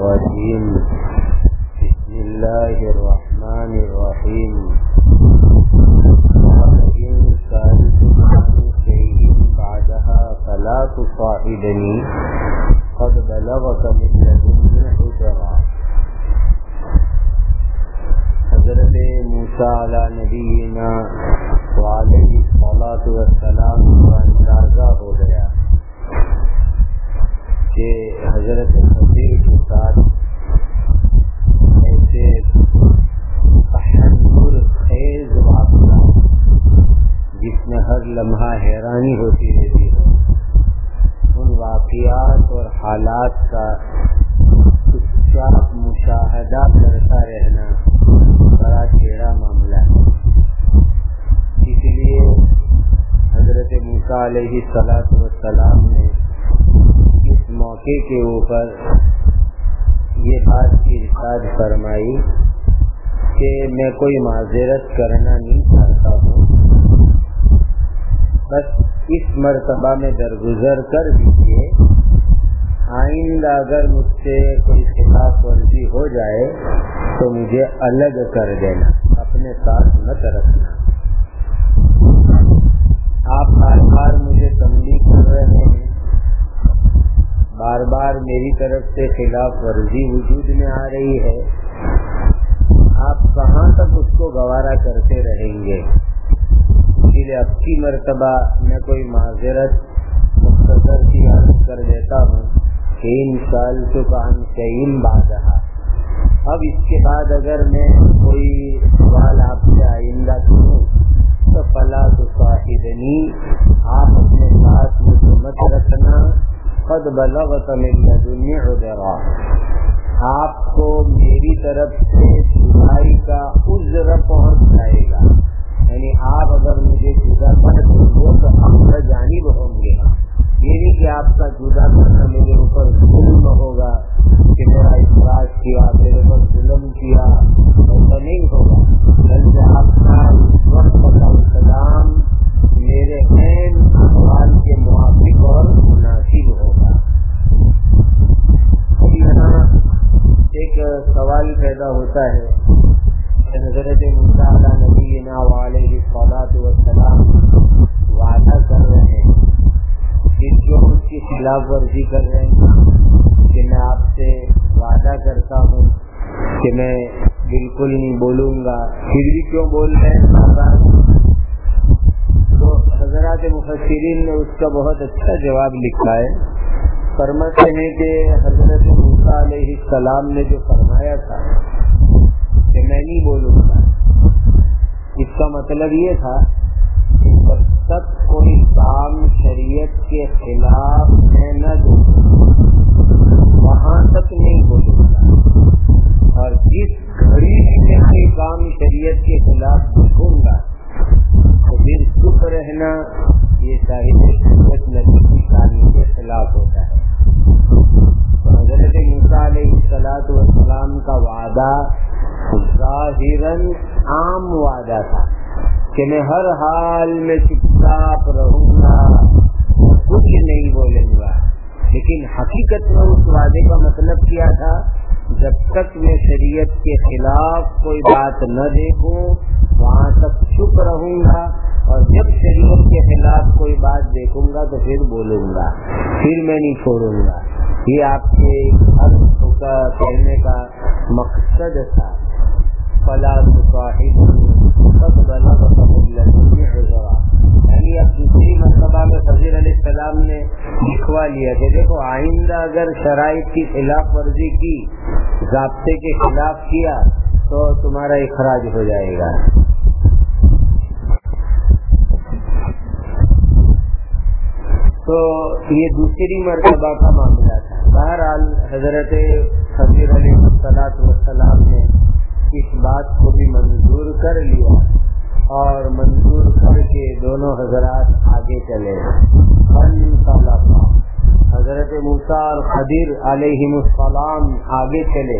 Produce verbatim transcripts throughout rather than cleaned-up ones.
الرجيم بسم الله الرحمن الرحيم وإن سألتم عن شيء بعدها فلا تصاحبني قد بلغت من لدني عذرا. حضرت موسیٰ علی نبینا وعلیہ الصلاۃ والسلام کا اندازہ ہو گیا کہ حضرت خضر کے ساتھ ایسے تحنر خیز واقعہ جس میں ہر لمحہ حیرانی ہوتی رہتی ہے، ان واقعات اور حالات کا چاپ مشاہدہ کرتا رہنا بڑا ٹیڑھا معاملہ ہے. اس لیے حضرت موسیٰ علیہ الصلاۃ والسلام نے اس موقع کے اوپر یہ بات ارشاد فرمائی کہ میں کوئی معذرت کرنا نہیں چاہتا ہوں، بس اس مرتبہ میں درگزر کر دیجیے، آئندہ اگر مجھ سے کوئی خلاف ورزی ہو جائے تو مجھے الگ کر دینا، اپنے ساتھ مت رکھنا. آپ بار بار مجھے تنبیہ کر رہے ہیں، بار بار میری طرف سے خلاف ورزی وجود میں آ رہی ہے، آپ کہاں تک اس کو گوارا کرتے رہیں گے؟ اسی لیے اب کی مرتبہ میں کوئی معذرت مختصر کی عرض کر دیتا ہوں کہ ان سألتک عن شیء بعدها، اب اس کے بعد اگر میں کوئی سوال آپ سے آئندہ کروں تو فلا تصاحبنی، آپ اپنے ساتھ مجھے مت رکھنا، قد بلغت من لدنی عذرا، آپ کو میری طرف سے جدائی کا عذر پہنچ جائے گا. یعنی آپ اگر مجھے جدا کر دیں گے تو ہم جانب ہوں گے. یہ نہیں کہ آپ کا جدا کرنا میرے اوپر ظلم ہوگا کہ میرا اخراج کیا، میرے پر ظلم کیا، ایسا نہیں ہوگا، بلکہ آپ کا وقت کا انتظام میرے عین احوال کے موافق اور مناسب ہوگا. یہاں ایک سوال پیدا ہوتا ہے کہ حضرت موسیٰ علیہ نبینا وعلیہ الصلاۃ والسلام وعدہ کر رہے ہیں کہ جو اس کی خلاف ورزی کر رہے ہیں کہ میں آپ سے وعدہ کرتا ہوں کہ میں بالکل نہیں بولوں گا، پھر بھی کیوں بول رہے ہیں؟ تو حضرات مفسرین نے اس کا بہت اچھا جواب لکھا ہے. فرماتے ہیں کہ حضرت موسیٰ علیہ السلام نے جو فرمایا تھا کہ میں نہیں بولوں گا، اس کا مطلب یہ تھا کہ جب تک کوئی کام شریعت کے خلاف میں نہ دوں وہاں تک نہیں بولوں گا، اور جس گھڑی میں کوئی کام شریعت کے خلاف دیکھوں گا تو پھر چپ رہنا یہ صاحب شریعت نبی کی شان کے خلاف ہوتا ہے. حضرت موسیٰ علیہ الصلاۃ والسلام کا وعدہ ظاہراً عام وعدہ تھا کہ میں ہر حال میں چپ چاپ رہوں گا، کچھ نہیں بولوں گا، لیکن حقیقت میں اس وعدے کا مطلب کیا تھا؟ جب تک میں شریعت کے خلاف کوئی بات نہ دیکھوں وہاں تک چپ رہوں گا، اور جب شریعت کے خلاف کوئی بات دیکھوں گا تو پھر بولوں گا، پھر میں نہیں چھوڑوں گا. یہ آپ کے حق کا کہنے کا مقصد تھا. فلا تصاحبنی قد بلغت من لدنی عذرا، یعنی اب دوسری مرتبہ میں خضر علیہ السلام نے لکھوا لیا کہ دیکھو آئندہ اگر شرائط کی خلاف ورزی کی، ضابطے کے خلاف کیا تو تمہارا اخراج ہو جائے گا. تو یہ دوسری مرتبہ کا معاملہ تھا. بہرحال حضرت خضر علیہ السلام نے اس بات کو بھی منظور کر لیا اور منظور کر کے دونوں حضرات آگے چلے. حضرت موسیٰ اور خضر علیہ السلام آگے چلے.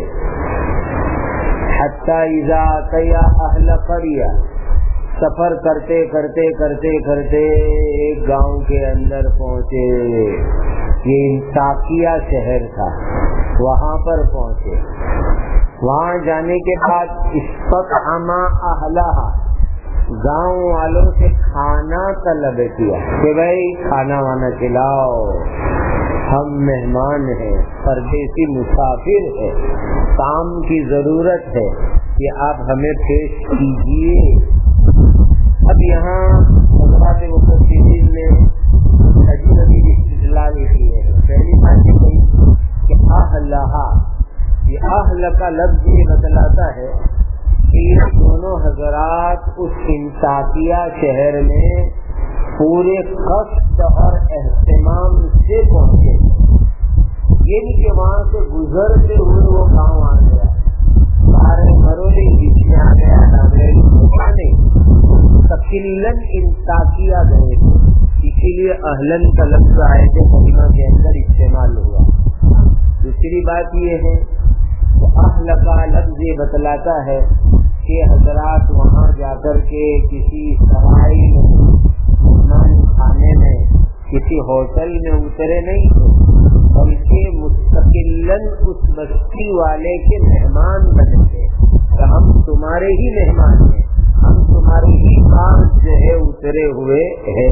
حتی اذا اتیا اہل قریہ، سفر کرتے کرتے کرتے کرتے ایک گاؤں کے اندر پہنچے. یہ انطاکیہ شہر تھا. وہاں پر پہنچے. وہاں جانے کے بعد استطعما اہلہا، گاؤں والوں سے کھانا طلب کیا کہ بھائی کھانا وانا کھلاؤ، ہم مہمان ہیں، پردیسی مسافر ہے، کام کی ضرورت ہے کہ آپ ہمیں پیش کیجیے. اب یہاں حضرات مفسرین نے عجیب عجیب استدلال کیے ہیں. پہلی بات یہ کہ اہلہا، یہ اہل کا لفظ یہ بتلاتا ہے کہ یہ دونوں حضرات اس انطاکیہ شہر میں پورے قصد اور اہتمام سے پہنچے. یہ نہیں کہ وہاں سے گزرتے ہوئے وہ گاؤں آ گیا، سارے مرولی بیچ میں آ گیا، نہیں، تقریباً انطاکیہ گئے تھے، اسی لیے اہلن کا لفظ آئے تھے کلمہ کے اندر استعمال ہوا. دوسری بات یہ ہے کہ اہل کا لفظ یہ بتلاتا ہے کہ حضرات وہاں جا کر کے کسی سرائی مہمان خانے میں، کسی ہوٹل میں اترے نہیں تھے، بلکہ مستقلاً اس بستی والے کے مہمان بنے تھے کہ ہم تمہارے ہی مہمان ہیں، ہم تمہاری ہی پاس جو ہے اترے ہوئے ہیں.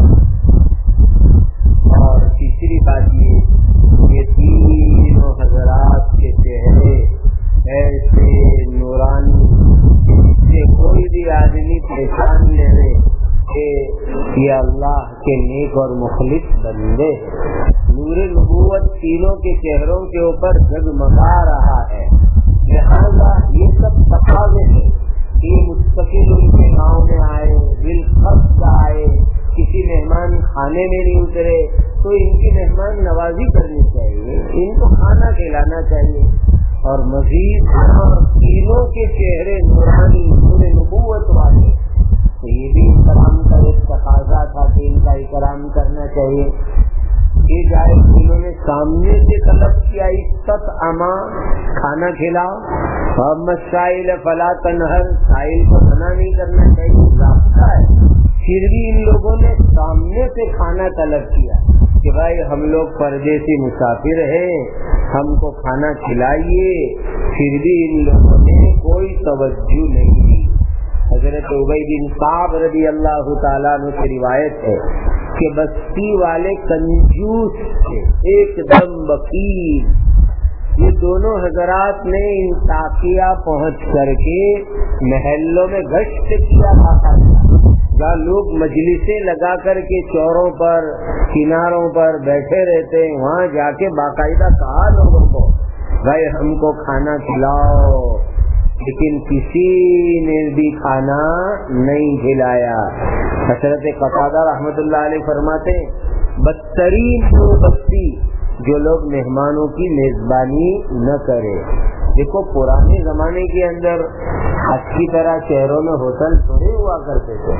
اور تیسری بات یہ تینوں حضرات کے چہرے ایسے نورانی سے کوئی بھی آدمی پہچان لے کہ یہ اللہ کے نیک اور مخلص بندے. نور نبوت تینوں کے چہروں کے اوپر جگمگا رہا ہے. لہذا یہ سب تقاضے ہیں کہ مستقل ان کے گاؤں میں آئے، بالخص آئے، کسی مہمان خانے میں نہیں اترے تو ان کی مہمان نوازی کرنی چاہیے، ان کو کھانا کھلانا چاہیے. اور مزید تینوں کے چہرے نورانی نور نبوت والے، تو یہ بھی اکرام کا ایک تقاضا تھا کہ ان کا اکرام کرنا چاہیے. یہ جائے انہوں نے سامنے سے طلب کیا استطعما، کھانا کھلاؤ، اور مسائل فلا تنہر، سائل کو منع نہیں کرنا چاہیے، ضابطہ ہے. پھر بھی ان لوگوں نے سامنے سے کھانا طلب کیا کہ بھائی ہم لوگ پردیسی مسافر ہیں، ہم کو کھانا کھلائیے. پھر بھی ان لوگوں نے کوئی توجہ نہیں دی. حضرت ابی بن کعب رضی اللہ تعالیٰ عنہ کی روایت ہے کہ بستی والے کنجوس تھے، ایک دم بخیل. یہ دونوں حضرات نے انطاکیہ پہنچ کر کے محلوں میں گشت کیا تھا، جہاں لوگ مجلسیں لگا کر کے چوروں پر کناروں پر بیٹھے رہتے ہیں، وہاں جا کے باقاعدہ کہا لوگوں کو بھائی ہم کو کھانا کھلاؤ، لیکن کسی نے بھی کھانا نہیں کھلایا. حضرت قتادہ رحمۃ اللہ علیہ فرماتے بدترین وہ بستی جو لوگ مہمانوں کی میزبانی نہ کرے. دیکھو پرانے زمانے کے اندر آج کی طرح شہروں میں ہوٹل تھوڑے ہوا کرتے تھے،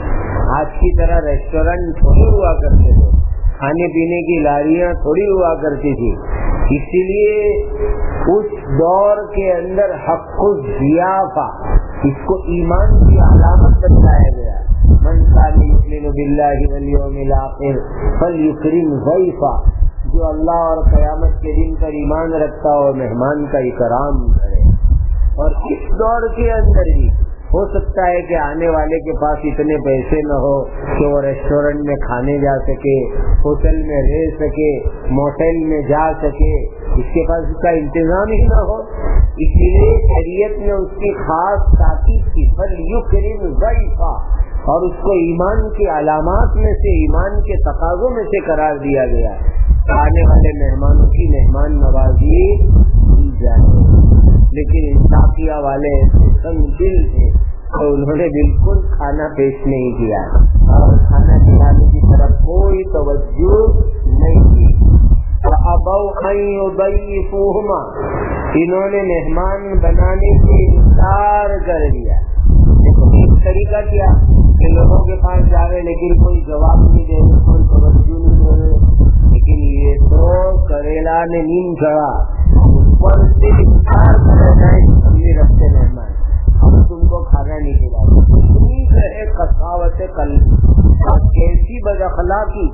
آج کی طرح ریسٹورینٹ تھوڑے ہوا کرتے تھے، کھانے پینے کی لاریاں تھوڑی ہوا کرتی تھی. اسی لیے اس دور کے اندر حق الضیافہ، اس کو ایمان کی علامت بتایا گیا. من کان یؤمن باللہ والیوم الآخر فلیکرم ضیفہ، جو اللہ اور قیامت کے دن پر ایمان رکھتا ہو مہمان کا اکرام کرے. اور اس دور کے اندر بھی ہو سکتا ہے کہ آنے والے کے پاس اتنے پیسے نہ ہو کہ وہ ریسٹورینٹ میں کھانے جا سکے، ہوٹل میں رہ سکے، موٹل میں جا سکے، اس کے پاس اس کا انتظام ہی نہ ہو. اس لیے شریعت نے اس کی خاص تاکید کی فلیکرم ضیفہ، اور اس کو ایمان کی علامات میں سے، ایمان کے تقاضوں میں سے قرار دیا گیا. آنے والے مہمانوں کی مہمان نوازی کی جائے. لیکن انطاکیہ والے سنگ دل تھے تو انہوں نے بالکل کھانا پیش نہیں کیا اور کھانا کھلانے کی طرف کوئی توجہ نہیں کی. فَأَبَوْا أَن يُضَيِّفُوهُمَا، انہوں نے مہمان بنانے سے انکار کر دیا. ایک طریقہ کیا کہ لوگوں کے پاس جا رہے لیکن کوئی جواب نہیں دے رہے، کوئی توجہ نہیں دے رہے. لیکن یہ تو کریلا نے نیم چڑھا، اوپر سے انکار کرنا چاہے اپنے رکھتے مہمان، ہم تم کو کھانا نہیں کھلاتے. اتنی ہے قساوت قلب اور کیسی بد اخلاقی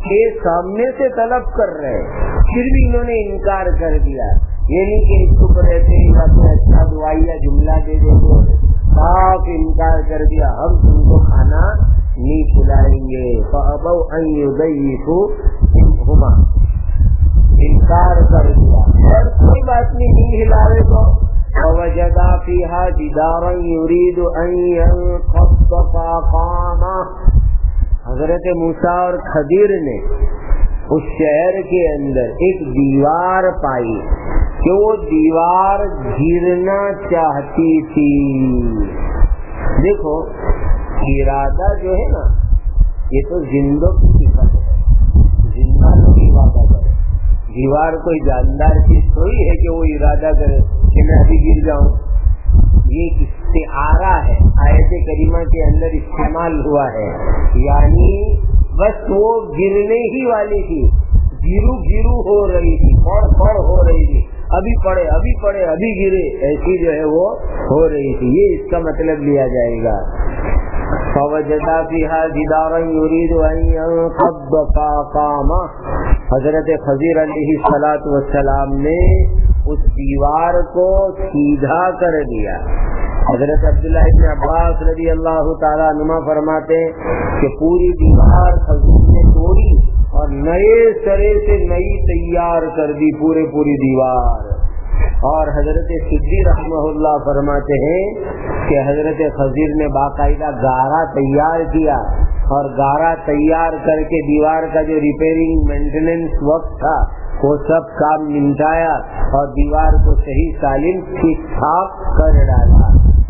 کے سامنے سے طلب کر رہے، پھر بھی انہوں نے انکار کر دیا. یہ نہیں کہ اس کو رہتے یا کوئی اچھا دعائی یا جملہ دے دیتے، صاف انکار کر دیا، ہم تم کو کھانا نہیں کھلائیں گے. فَأَبَوْا أَن يُضَيِّفُوا مِنْهُمَا، انکار کر دیا. اور کوئی بات نہیں، نہیں ہلاوے تو وَوَجَدَا فِيهَا جِدَارًا يُرِيدُ أَن يَنقَضَّ فَأَقَامَهُ. حضرت موسیٰ اور خضر نے اس شہر کے اندر ایک دیوار پائی کہ وہ دیوار گرنا چاہتی تھی. دیکھو ارادہ جو ہے نا، یہ تو زندوں کی صفت ہے، زندہ لوگ ارادہ کرے. دیوار کوئی جاندار چیز تھوڑی ہے کہ وہ ارادہ کرے کہ میں ابھی گر جاؤں. یہ استعارہ ہے، آیت کریمہ کے اندر استعمال ہوا ہے، یعنی بس وہ گرنے ہی والی تھی، گرو گرو ہو رہی تھی، پڑ پڑ ہو رہی تھی، ابھی پڑے ابھی پڑے ابھی گرے، ایسی جو ہے وہ ہو رہی تھی. یہ اس کا مطلب لیا جائے گا. فَوَجَدَا فِيهَا جِدَارًا يُرِيدُ أَن يَنقَضَّ فَأَقَامَهُ. حضرت خضر علیہ الصلوۃ والسلام نے اس دیوار کو سیدھا کر دیا. حضرت عبداللہ ابن عباس رضی اللہ تعالیٰ عنہما فرماتے کہ پوری دیوار خضر نے توڑی اور نئے سرے سے نئی تیار کر دی پورے پوری دیوار. اور حضرت صدی رحمہ اللہ فرماتے ہیں کہ حضرت خضر نے باقاعدہ گارا تیار کیا اور گارا تیار کر کے دیوار کا جو ریپیئرنگ مینٹیننس وقت تھا وہ سب کام نمٹایا اور دیوار کو صحیح سالم ٹھیک ٹھاک کر ڈالا.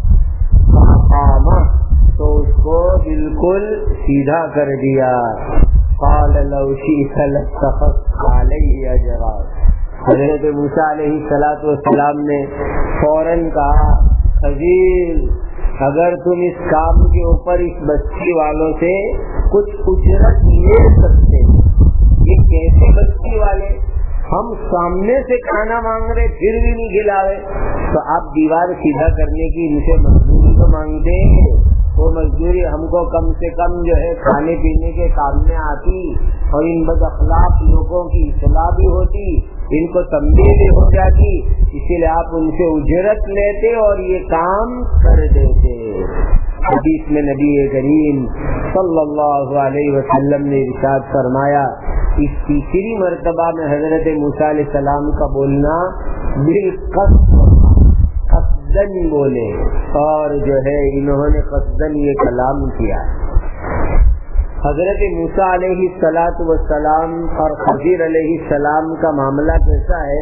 تو اس کو بالکل سیدھا کر دیا. قال لو شئت لاتخذت علیہ اجرا. حضرت موسیٰ علیہ الصلوۃ والسلام نے فوراً کہا، خضر اگر تم اس کام کے اوپر اس بستی والوں سے کچھ اجرت لے سکتے. یہ کیسے بستی والے؟ ہم سامنے سے کھانا مانگ رہے پھر بھی نہیں کھلاوے، تو آپ دیوار سیدھا کرنے کی ان سے مزدوری تو مانگتے ہیں. وہ مزدوری ہم کو کم سے کم جو ہے کھانے پینے کے کام میں آتی اور ان بد اخلاق لوگوں کی اصلاح بھی ہوتی، ان کو تنبیہ بھی ہو جاتی. اسی لیے آپ ان سے اجرت لیتے اور یہ کام کر دیتے. حدیث میں نبی کریم صلی اللہ علیہ وسلم نے ارشاد فرمایا، اس تیسری مرتبہ میں حضرت موسیٰ علیہ السلام کا بولنا بالقصد قصدن بولے، اور جو ہے انہوں نے قصدن یہ کلام کیا. حضرت موسیٰ علیہ الصلوۃ والسلام اور خضر علیہ السلام کا معاملہ کیسا ہے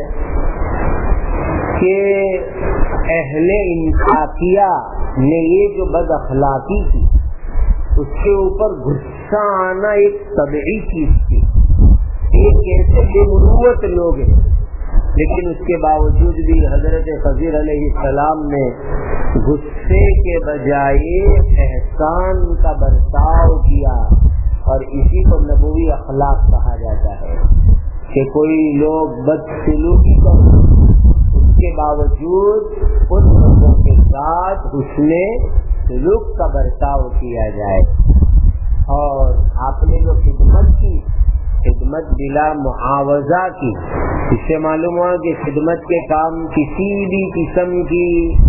کہ اہل انفاقیہ نے یہ جو بد اخلاقی کی اس کے اوپر غصہ آنا ایک طبعی چیز تھی. ایک ایسے بے مروت لوگ ہیں، لیکن اس کے باوجود بھی حضرت خضر علیہ السلام نے غصے کے بجائے احسان کا برتاؤ کیا. اور اسی کو نبوی اخلاق کہا جاتا ہے کہ کوئی لوگ بدسلوکی کریں اس کے باوجود ان لوگوں کے ساتھ حسن سلوک کا برتاؤ کیا جائے. اور آپ نے جو خدمت کی، خدمت بلا معاوضہ کی، اس سے معلوم ہوا کہ خدمت کے کام کسی بھی قسم کی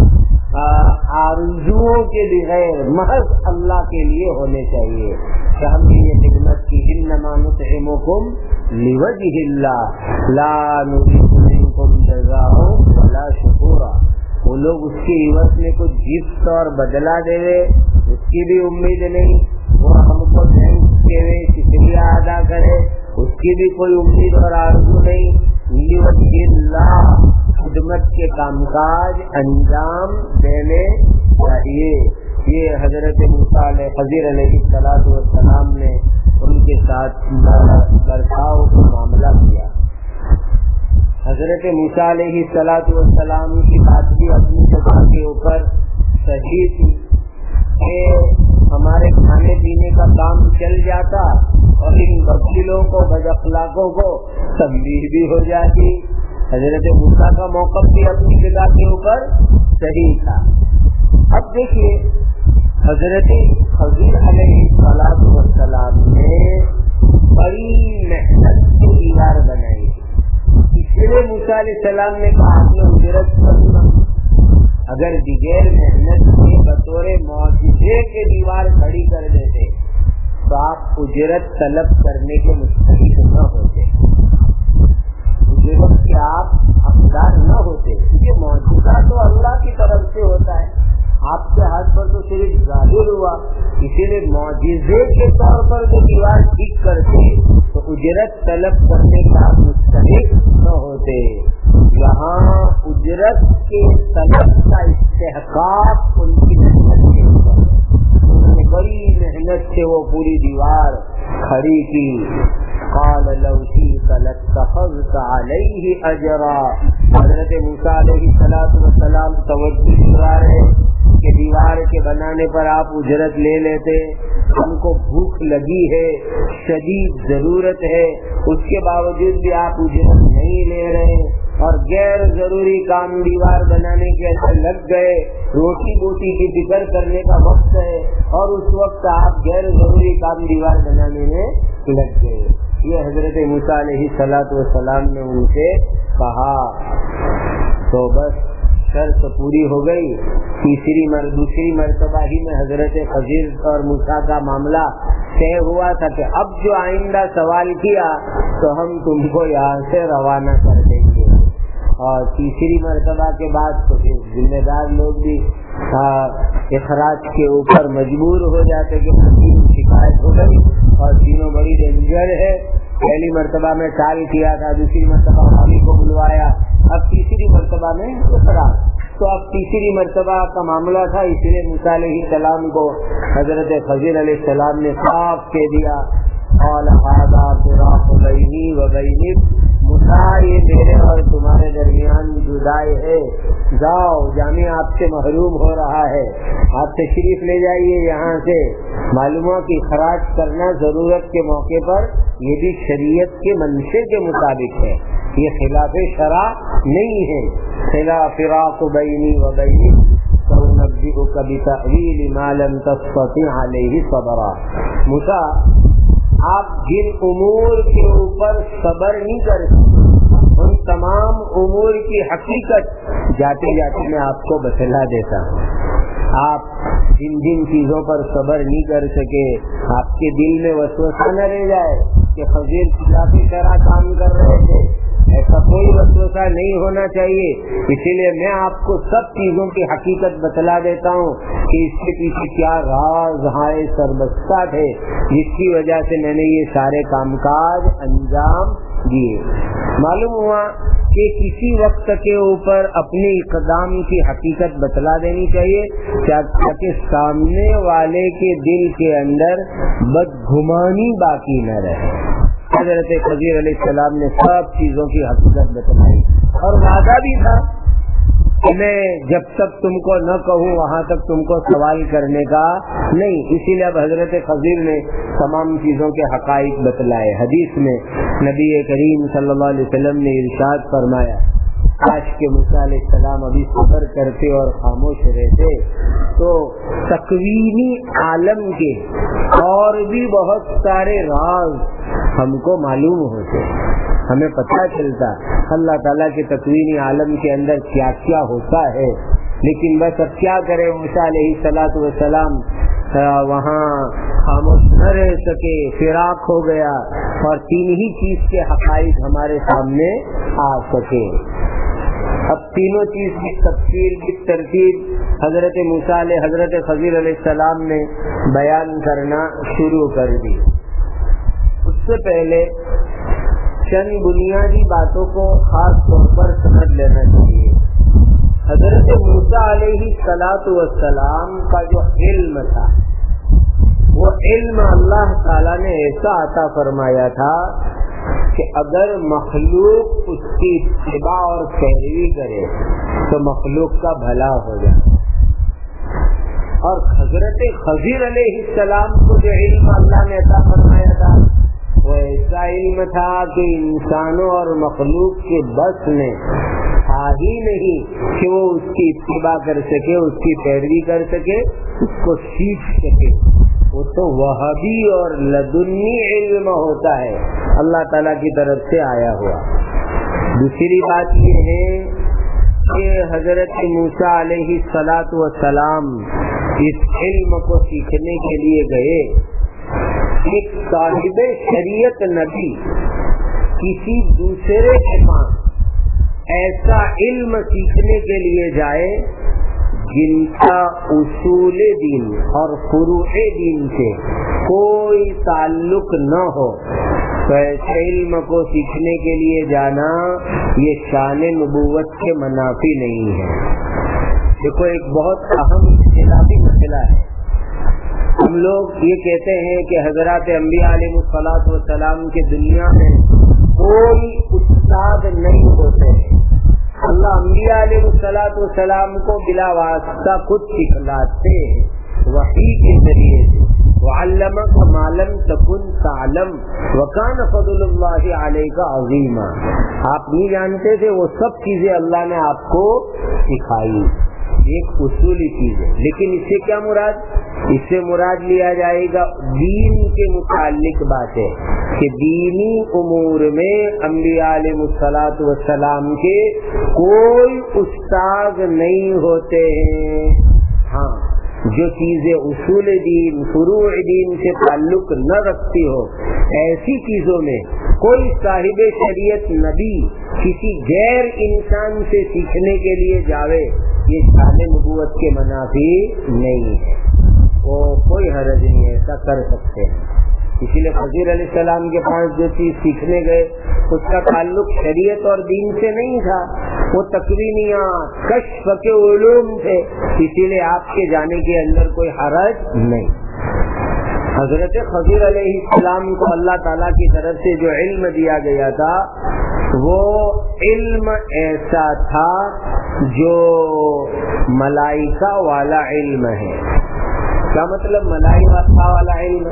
آرزوؤں کے بغیر محض اللہ کے لیے ہونے چاہیے. کہ ہم نے یہ خدمت کی، انما نطعمکم لوجہ اللہ لا نريد منکم جزاء ولا شکورا. وہ لوگ اس کی عوض میں کچھ گفٹ اور بدلہ دے اس کی بھی امید نہیں، وہ ہم کو تھینکس کے ہوئے شکریہ ادا کرے اس کی بھی کوئی امید اور آرزو نہیں. لوجہ اللہ خدمت کے کام کاج انجام دینے چاہیے. یہ حضرت موسیٰ علیہ خضر علیہ الصلوۃ والسلام نے ان کے ساتھ برتاؤ کا معاملہ کیا. حضرت موسیٰ علیہ الصلوۃ والسلام کی بات بھی اپنی جگہ کے اوپر صحیح تھی کہ ہمارے کھانے پینے کا کام چل جاتا اور ان وکیلوں کو بد اخلاقوں کو تنبیہ بھی ہو جاتی. حضرت موسیٰ کا موقف بھی اپنی جگہ کے اوپر صحیح تھا. اب دیکھیے حضرت خضر علیہ السلام نے بڑی محنت سے دیوار بنائی. اس لیے موسیٰ علیہ السلام نے کہا آپ نے اجرت کرنا. اگر بغیر محنت کے بطور معجزے کے دیوار کھڑی کر دیتے تو آپ اجرت طلب کرنے کے مستحق نہ ہوتے, اجرت کے آپ حقدار نہ ہوتے, کیونکہ معجزہ تو اللہ کی طرف سے ہوتا ہے, آپ کے ہاتھ پر تو صرف ظاہر ہوا. اسی لیے معجزے کے طور پر جو دیوار ٹھیک کرتے تو اجرت طلب کرنے کا مستحق نہ ہوتے. یہاں اجرت کے طلب کا استحقاق ان کی محنت کے اوپر, انہوں نے بڑی محنت سے وہ پوری دیوار کھڑی کی. قال لو شئت لاتخذت علیہ اجرا. حضرت موسیٰ علیہ السلام توجہ کرا رہے کہ دیوار کے بنانے پر آپ اجرت لے لیتے, ہم کو بھوک لگی ہے, شدید ضرورت ہے, اس کے باوجود بھی آپ اجرت نہیں لے رہے اور غیر ضروری کام دیوار بنانے کے اندر لگ گئے. روٹی بوٹی کی فکر کرنے کا وقت ہے اور اس وقت آپ غیر ضروری کام دیوار بنانے میں لگ گئے. یہ حضرت موسیٰ علیہ السلام نے ان سے کہا تو بس شرط پوری ہو گئی. تیسری مر دوسری مرتبہ ہی میں حضرت خضر اور موسیٰ کا معاملہ طے ہوا تھا کہ اب جو آئندہ سوال کیا تو ہم تم کو یہاں سے روانہ کر دیں گے. اور تیسری مرتبہ کے بعد تو پھر ذمہ دار لوگ بھی اخراج کے اوپر مجبور ہو جاتے کہ شکایت ہو گئی اور تینوں بڑی ڈینجر ہے. پہلی مرتبہ میں ٹال کیا تھا, دوسری مرتبہ حامی کو بلوایا, اب تیسری مرتبہ میں اخراج. تو اب تیسری مرتبہ کا معاملہ تھا, اس لیے موسیٰ علیہ السلام کو حضرت خضر علیہ السلام نے صاف کہہ دیا قال هذا فراق بینی و بینک. موسیٰ یہ میرے اور تمہارے درمیان جدائی ہے, جاؤ جامع آپ سے محروم ہو رہا ہے, آپ تشریف لے جائیے یہاں سے. معلوم ہوا کہ خراج کرنا ضرورت کے موقع پر یہ بھی شریعت کے منشے کے مطابق ہے, یہ خلاف شرع نہیں ہے. خلاف فراق بینی و بینک سأنبئک بتأویل ما لم تستطع علیہ صبرا. موسیٰ آپ جن امور کے اوپر صبر نہیں کر سکتے ان تمام امور کی حقیقت جاتے جاتے میں آپ کو بتلا دیتا ہوں. آپ جن جن چیزوں پر صبر نہیں کر سکے, آپ کے دل میں وسوسہ نہ رہ جائے کہ خضر خلاف شرع کام کر رہے تھے, ایسا کوئی وسوسہ نہیں ہونا چاہیے. اسی لیے میں آپ کو سب چیزوں کی حقیقت بتلا دیتا ہوں کہ اس کے پیچھے کیا راز ہائے سربستہ تھے جس کی وجہ سے میں نے یہ سارے کام کاج انجام دیے. معلوم ہوا کہ کسی وقت کے اوپر اپنے اقدام کی حقیقت بتلا دینی چاہیے تاکہ سامنے والے کے دل کے اندر بدگمانی باقی نہ رہے. حضرت خضر علیہ السلام نے سب چیزوں کی حقیقت بتلائی اور وعدہ بھی تھا کہ میں جب تک تم کو نہ کہوں وہاں تک تم کو سوال کرنے کا نہیں. اسی لیے اب حضرت خضر نے تمام چیزوں کے حقائق بتلائے. حدیث میں نبی کریم صلی اللہ علیہ وسلم نے ارشاد فرمایا کاش کہ موسیٰ علیہ السلام ابھی صبر کرتے اور خاموش رہتے تو تکوینی عالم کے اور بھی بہت سارے راز ہم کو معلوم ہوتے, ہمیں پتہ چلتا اللہ تعالیٰ کے تکوینی عالم کے اندر کیا کیا ہوتا ہے. لیکن بس اب کیا کرے, موسیٰ علیہ الصلوۃ والسلام وہاں خاموش نہ رہ سکے, فراق ہو گیا اور تین ہی چیز کے حقائق ہمارے سامنے آ سکے. اب تینوں چیز کی تفصیل کی ترتیب حضرت موسیٰ علیہ حضرت خضر علیہ السلام نے بیان کرنا شروع کر دی. اس سے پہلے چند بنیادی باتوں کو خاص طور پر سمجھ لینا چاہیے. حضرت موسیٰ علیہ الصلوۃ والسلام کا جو علم تھا وہ علم اللہ تعالیٰ نے ایسا عطا فرمایا تھا کہ اگر مخلوق اس کی اتباع اور پیروی کرے تو مخلوق کا بھلا ہو جائے. اور حضرت خضر علیہ السلام کو جو علم اللہ نے عطا فرمایا تھا وہ ایسا علم تھا کہ انسانوں اور مخلوق کے بس میں تھا ہی نہیں کہ وہ اس کی اتباع کر سکے, اس کی پیروی کر سکے, اس کو سیکھ سکے. وہ تو وہابی اور لدنی علم ہوتا ہے، اللہ تعالیٰ کی طرف سے آیا ہوا۔ دوسری بات یہ ہے کہ حضرت موسیٰ علیہ الصلاۃ والسلام اس علم کو سیکھنے کے لیے گئے۔ ایک صاحب شریعت نبی کسی دوسرے کے پاس ایسا علم سیکھنے کے لیے جائے جن کا اصول دین اور فروع دین سے کوئی تعلق نہ ہو، تو ایسے علم کو سیکھنے کے لیے جانا یہ شان نبوت کے منافی نہیں ہے۔ دیکھو ایک بہت اہم اختلافی مسئلہ ہے۔ ہم لوگ یہ کہتے ہیں کہ حضرات انبیاء علیہ الصلوۃ والسلام کے دنیا میں کوئی استاد نہیں ہوتے ہیں، اللہ انبیاء علیہ الصلوۃ والسلام کو بلا واسطہ خود سکھلاتے ہیں وحی کے ذریعے سے۔ وَعَلَّمَكَ مَا لَمْ تَكُنْ تَعْلَمْ وَكَانَ فَضْلُ اللَّهِ عَلَيْكَ عَظِيمًا۔ آپ نہیں جانتے تھے، وہ سب چیزیں اللہ نے آپ کو سکھائی، ایک اصولی چیز ہے۔ لیکن اس سے کیا مراد؟ اس سے مراد لیا جائے گا دین کے متعلق بات ہے کہ دینی امور میں انبیاء علیہ الصلوۃ والسلام کے کوئی استاد نہیں ہوتے ہیں۔ ہاں، جو چیزیں اصول دین فروع دین سے تعلق نہ رکھتی ہو، ایسی چیزوں میں کوئی صاحب شریعت نبی کسی غیر انسان سے سیکھنے کے لیے جاوے، یہ شان نبوت کے منافی نہیں ہے، وہ کوئی حرج نہیں، ایسا کر سکتے ہیں۔ اسی لیے خضر علیہ السلام کے پاس جو چیز سیکھنے گئے اس کا تعلق شریعت اور دین سے نہیں تھا، وہ تکوینیات کشف کے علوم تھے، اسی لیے آپ کے جانے کے اندر کوئی حرج نہیں۔ حضرت خضر علیہ السلام کو اللہ تعالیٰ کی طرف سے جو علم دیا گیا تھا وہ علم ایسا تھا جو ملائکہ والا علم ہے۔ کیا مطلب ملائکہ والا علم؟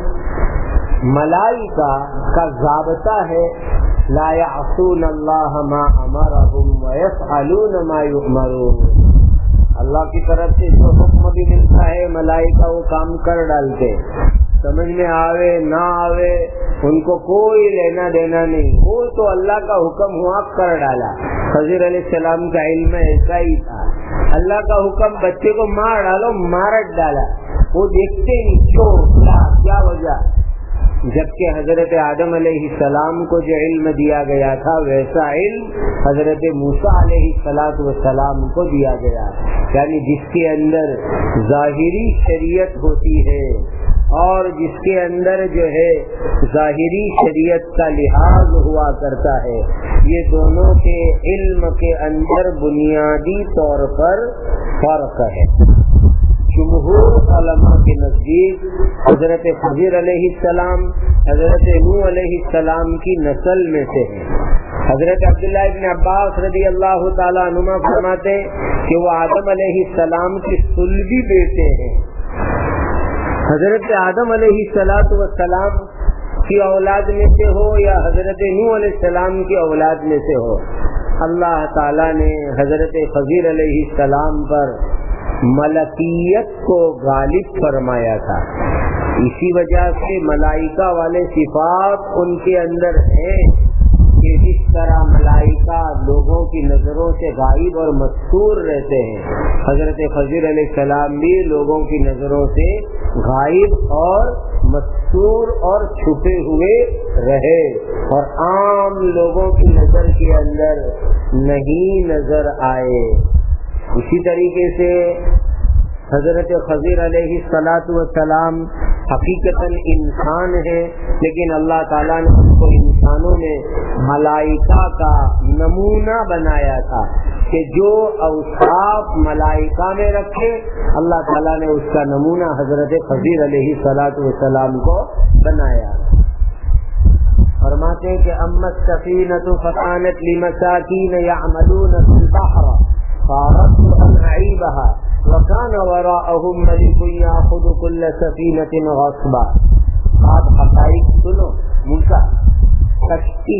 ملائکہ کا ضابطہ ہے لا يعصون اللہ ما امرهم ويفعلون ما یؤمرون۔ اللہ کی طرف سے جو حکم بھی ملتا ہے ملائکہ وہ کام کر ڈالتے، سمجھ میں آوے نہ آوے ان کو کوئی لینا دینا نہیں، وہ تو اللہ کا حکم ہوا کر ڈالا۔ خضر علیہ السلام کا علم ایسا ہی تھا، اللہ کا حکم بچے کو مار ڈالو، مارٹ ڈالا، وہ دیکھتے نہیں کیوں کیا وجہ۔ جبکہ حضرت آدم علیہ السلام کو جو علم دیا گیا تھا ویسا علم حضرت موسیٰ علیہ الصلوۃ والسلام کو دیا گیا، یعنی جس کے اندر ظاہری شریعت ہوتی ہے اور جس کے اندر جو ہے ظاہری شریعت کا لحاظ ہوا کرتا ہے، یہ دونوں کے علم کے اندر بنیادی طور پر فرق ہے۔ جمہور علماء کے نزدیک حضرت خضر علیہ السلام حضرت نوح علیہ السلام کی نسل میں سے ہیں۔ حضرت عبداللہ ابن عباس رضی اللہ تعالیٰ عنہما فرماتے کہ وہ آدم علیہ السلام کے صلبی بیٹے ہیں۔ حضرت آدم علیہ السلام کی اولاد میں سے ہو یا حضرت نوح علیہ السلام کی اولاد میں سے ہو، اللہ تعالیٰ نے حضرت خضر علیہ السلام پر ملکیت کو غالب فرمایا تھا، اسی وجہ سے ملائکہ والے صفات ان کے اندر ہیں کہ جس طرح ملائکہ لوگوں کی نظروں سے غائب اور مستور رہتے ہیں، حضرت خضر علیہ السلام بھی لوگوں کی نظروں سے غائب اور مستور اور چھپے ہوئے رہے اور عام لوگوں کی نظر کے اندر نہیں نظر آئے۔ اسی طریقے سے حضرت خضر علیہ الصلوۃ والسلام حقیقتاً انسان ہے، لیکن اللہ تعالیٰ نے ان کو انسانوں میں ملائکہ کا نمونہ بنایا تھا کہ جو اوصاف ملائکہ میں رکھے اللہ تعالیٰ نے اس کا نمونہ حضرت خضر علیہ الصلوۃ والسلام کو بنایا۔ فرماتے ہیں کہ اما السفینۃ فکانت لمساکین یعملون فی البحر فأردت أن أعيبها وكان وراءهم ملك يأخذ كل سفينة غصبا۔ آپ حقائق سنو، موسیٰ کشتی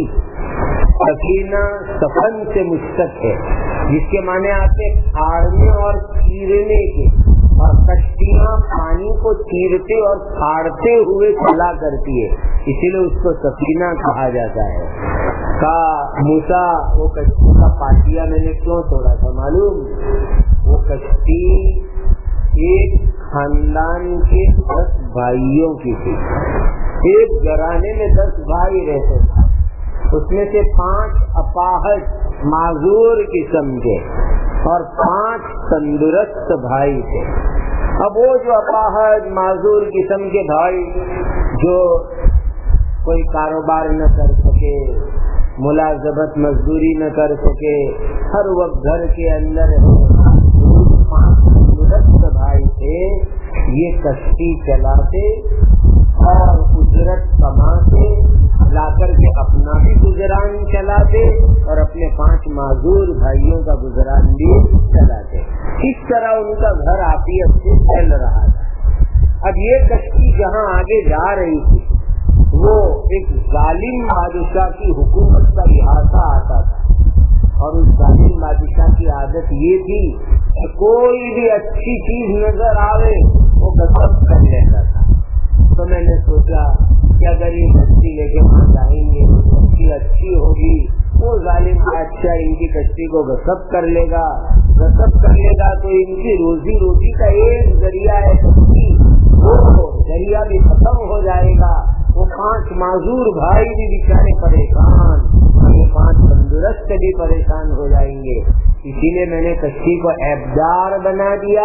سفینہ سفن سے مشتق ہے، جس کے معنی آتے پھاڑنے اور چیرنے کے اور کشتیاں پانی کو چیرتے اور پھاڑتے ہوئے چلا کرتی ہے، اسی لیے اس کو سفینہ کہا جاتا ہے۔ کہا موسیٰ وہ کشتی کا پاٹیا میں نے کیوں توڑا تھا معلوم؟ وہ کشتی ایک خاندان کے دس بھائیوں کی تھی، ایک گھرانے میں دس بھائی رہتے تھے، اس میں سے پانچ اپاہج معذور قسم کے اور پانچ تندرست بھائی تھے۔ اب وہ جو اپاہج معذور قسم کے بھائی جو کوئی کاروبار نہ کر سکے، ملازمت مزدوری نہ کر سکے، ہر وقت گھر کے اندر پانچ تندرست بھائی تھے، یہ کشتی چلاتے اور اجرت کماتے، لا کر کے اپنا بھی گزران چلاتے اور اپنے پانچ معذور بھائیوں کا گزران بھی چلاتے۔ اس طرح ان کا گھر عافیت سے چل رہا تھا۔ اب یہ کشتی جہاں آگے جا رہی تھی وہ ایک ظالم بادشاہ کی حکومت کا احاطہ آتا تھا، اور اس ظالم بادشاہ کی عادت یہ تھی کہ کوئی بھی اچھی چیز نظر آئے وہ غصب کر لیتا تھا۔ تو میں نے سوچا کہ اگر یہ کشتی لے کے وہاں جائیں گے، کشتی اچھی ہوگی، وہ ظالم بادشاہ ان کی کشتی کو غصب کر لے گا، غصب کر لے گا تو ان کی روزی روٹی کا ایک ذریعہ ہے کشتی، وہ ذریعہ بھی ختم ہو جائے گا، وہ پانچ معذور بھائی بھی بیچارے پریشان، یہ پانچ تندرست بھی پریشان ہو جائیں گے۔ اسی لیے میں نے کشتی کو عیبدار بنا دیا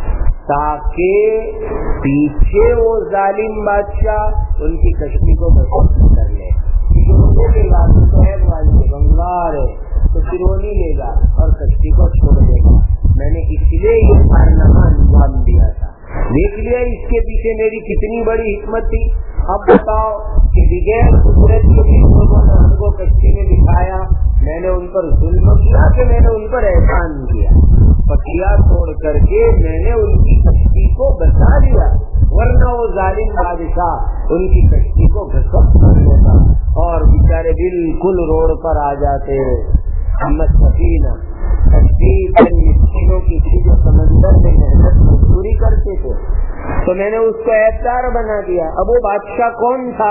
تاکہ پیچھے وہ ظالم بادشاہ ان کی کشتی کو غصب کر لے، کیونکہ بنگار ہے تو پھر وہ نہیں لے گا اور کشتی کو چھوڑ دے گا۔ میں نے اس لیے یہ کارنامہ انجام دیا تھا۔ دیکھ لیا اس کے پیچھے میری کتنی بڑی حکمت تھی۔ اب بتاؤ کہ بغیر قدرت کے لوگوں نے ہم کو کشتی میں دکھایا، میں نے ان پر ظلم کیا کہ میں نے ان پر احسان کیا؟ پٹیا توڑ کر کے میں نے ان کی کشتی کو بچا لیا، ورنہ وہ ظالم بادشاہ ان کی کشتی کو غصب کر لیتا اور بیچارے بالکل روڈ پر آ جاتے۔ ہمت سفینہ کشتی مسکینوں کی تھی جو سمندر میں محنت مزدوری کرتے تھے، تو میں نے اس کو عیبدار بنا دیا۔ اب وہ بادشاہ کون تھا؟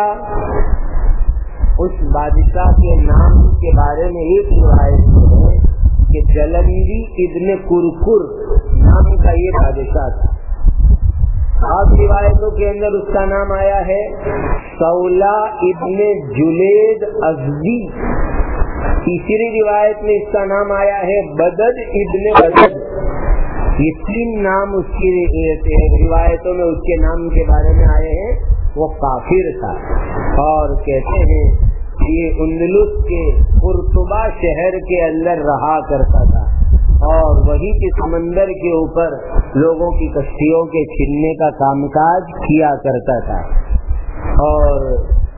اس بادشاہ کے نام کے بارے میں ایک روایت ہے کہ جلندی ابن کرکر نام کا یہ بادشاہ تھا۔ بعض روایتوں کے اندر اس کا نام آیا ہے سولا ابن جلید ازدی، تیسری روایت میں اس کا نام آیا ہے بدد ابن بدد۔ یہ تین نام اس کی روایتوں میں اس کے نام کے بارے میں آئے ہیں۔ وہ کافر تھا اور کہتے ہیں یہ اندلس کے قرطبہ شہر کے اندر رہا کرتا تھا اور وہی کے سمندر کے اوپر لوگوں کی کشتیوں کے چھیننے کا کام کاج کیا کرتا تھا۔ اور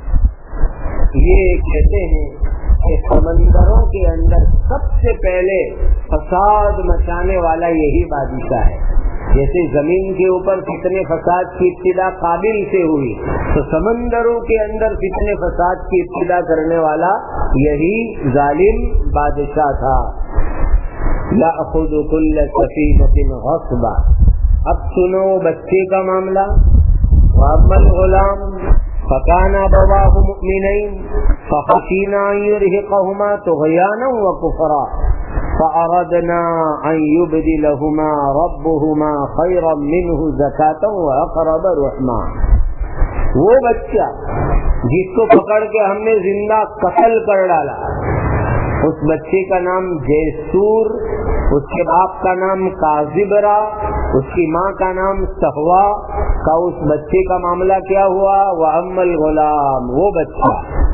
یہ کہتے ہیں کہ سمندروں کے اندر سب سے پہلے فساد مچانے والا یہی بادشاہ ہے۔ جیسے زمین کے اوپر فتنے فساد کی ابتدا قابل سے ہوئی، تو سمندروں کے اندر فتنے فساد کی ابتدا کرنے والا یہی ظالم بادشاہ تھا۔ یأخذ کل سفینۃ غصبا۔ اب سنو بچے کا معاملہ۔ وأما الغلام فكان أبواه مؤمنين فخشينا أن يرهقهما طغيانا وكفرا فأردنا أن يبدلهما ربهما خيرا منه زكاة وأقرب رحما۔ وہ بچہ جس کو پکڑ کے ہم نے زندہ قتل کر ڈالا، اس بچے کا نام جیسور، اس کے باپ کا نام کاذبرا، اس کی ماں کا نام سہوا کا، اس بچے کا معاملہ کیا ہوا؟ وَأَمَّا الْغُلَامُ، وہ بچہ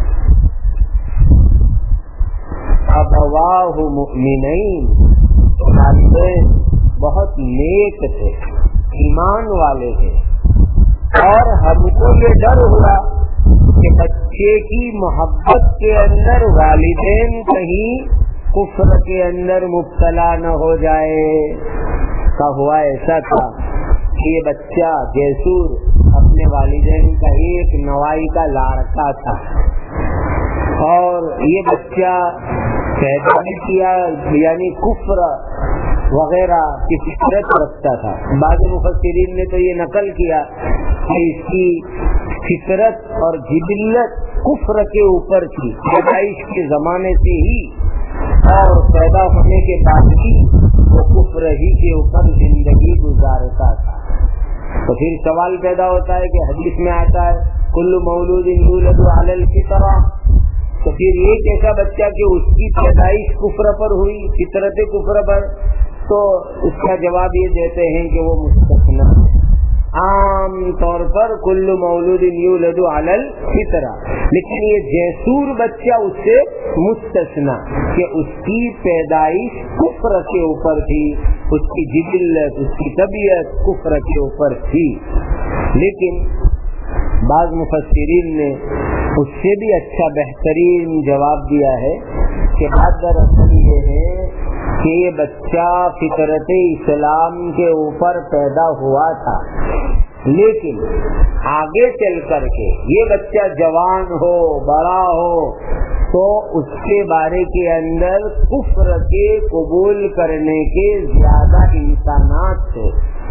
أَبَوَاهُ مُؤْمِنَيْنِ، والدین بہت نیک تھے، ایمان والے تھے، اور ہم کو یہ ڈر ہوا کہ بچے کی محبت کے اندر والدین کہیں کفر کے اندر مبتلا نہ ہو جائے۔ کا ہوا ایسا تھا کہ یہ بچہ جیسور اپنے والدین کا ایک نوائی کا لاڑکا تھا، اور یہ بچہ پیدا کیا یعنی کفر وغیرہ کی فطرت رکھتا تھا. بعض مفسرین نے تو یہ نقل کیا کہ اس کی فطرت اور جبلت کفر کے اوپر تھی، پیدائش کے زمانے سے ہی اور پیدا ہونے کے بعد بھی وہ کفر ہی کے اوپر زندگی گزارتا تھا. تو پھر سوال پیدا ہوتا ہے کہ حدیث میں آتا ہے کل مولود یولد علی الفطرہ، تو پھر ایک ایسا بچہ کہ اس کی پیدائش کفر پر ہوئی، فطرت کفر پر، تو اس کا جواب یہ دیتے ہیں کہ وہ مستثنی ہے. عام طور پر کل مولود یولد علی الفطرہ، لیکن یہ جیسور بچہ اس سے مستثنی کہ اس کی پیدائش کفر کے اوپر تھی، اس کی جبلت، اس کی طبیعت کفر کے اوپر تھی. لیکن بعض مفسرین نے اس سے بھی اچھا بہترین جواب دیا ہے کہ بات دراصل یہ ہے کہ یہ بچہ فطرت اسلام کے اوپر پیدا ہوا تھا، لیکن آگے چل کر کے یہ بچہ جوان ہو، بڑا ہو، تو اس کے بارے کے اندر کفر کے قبول کرنے کے زیادہ امکانات تھے.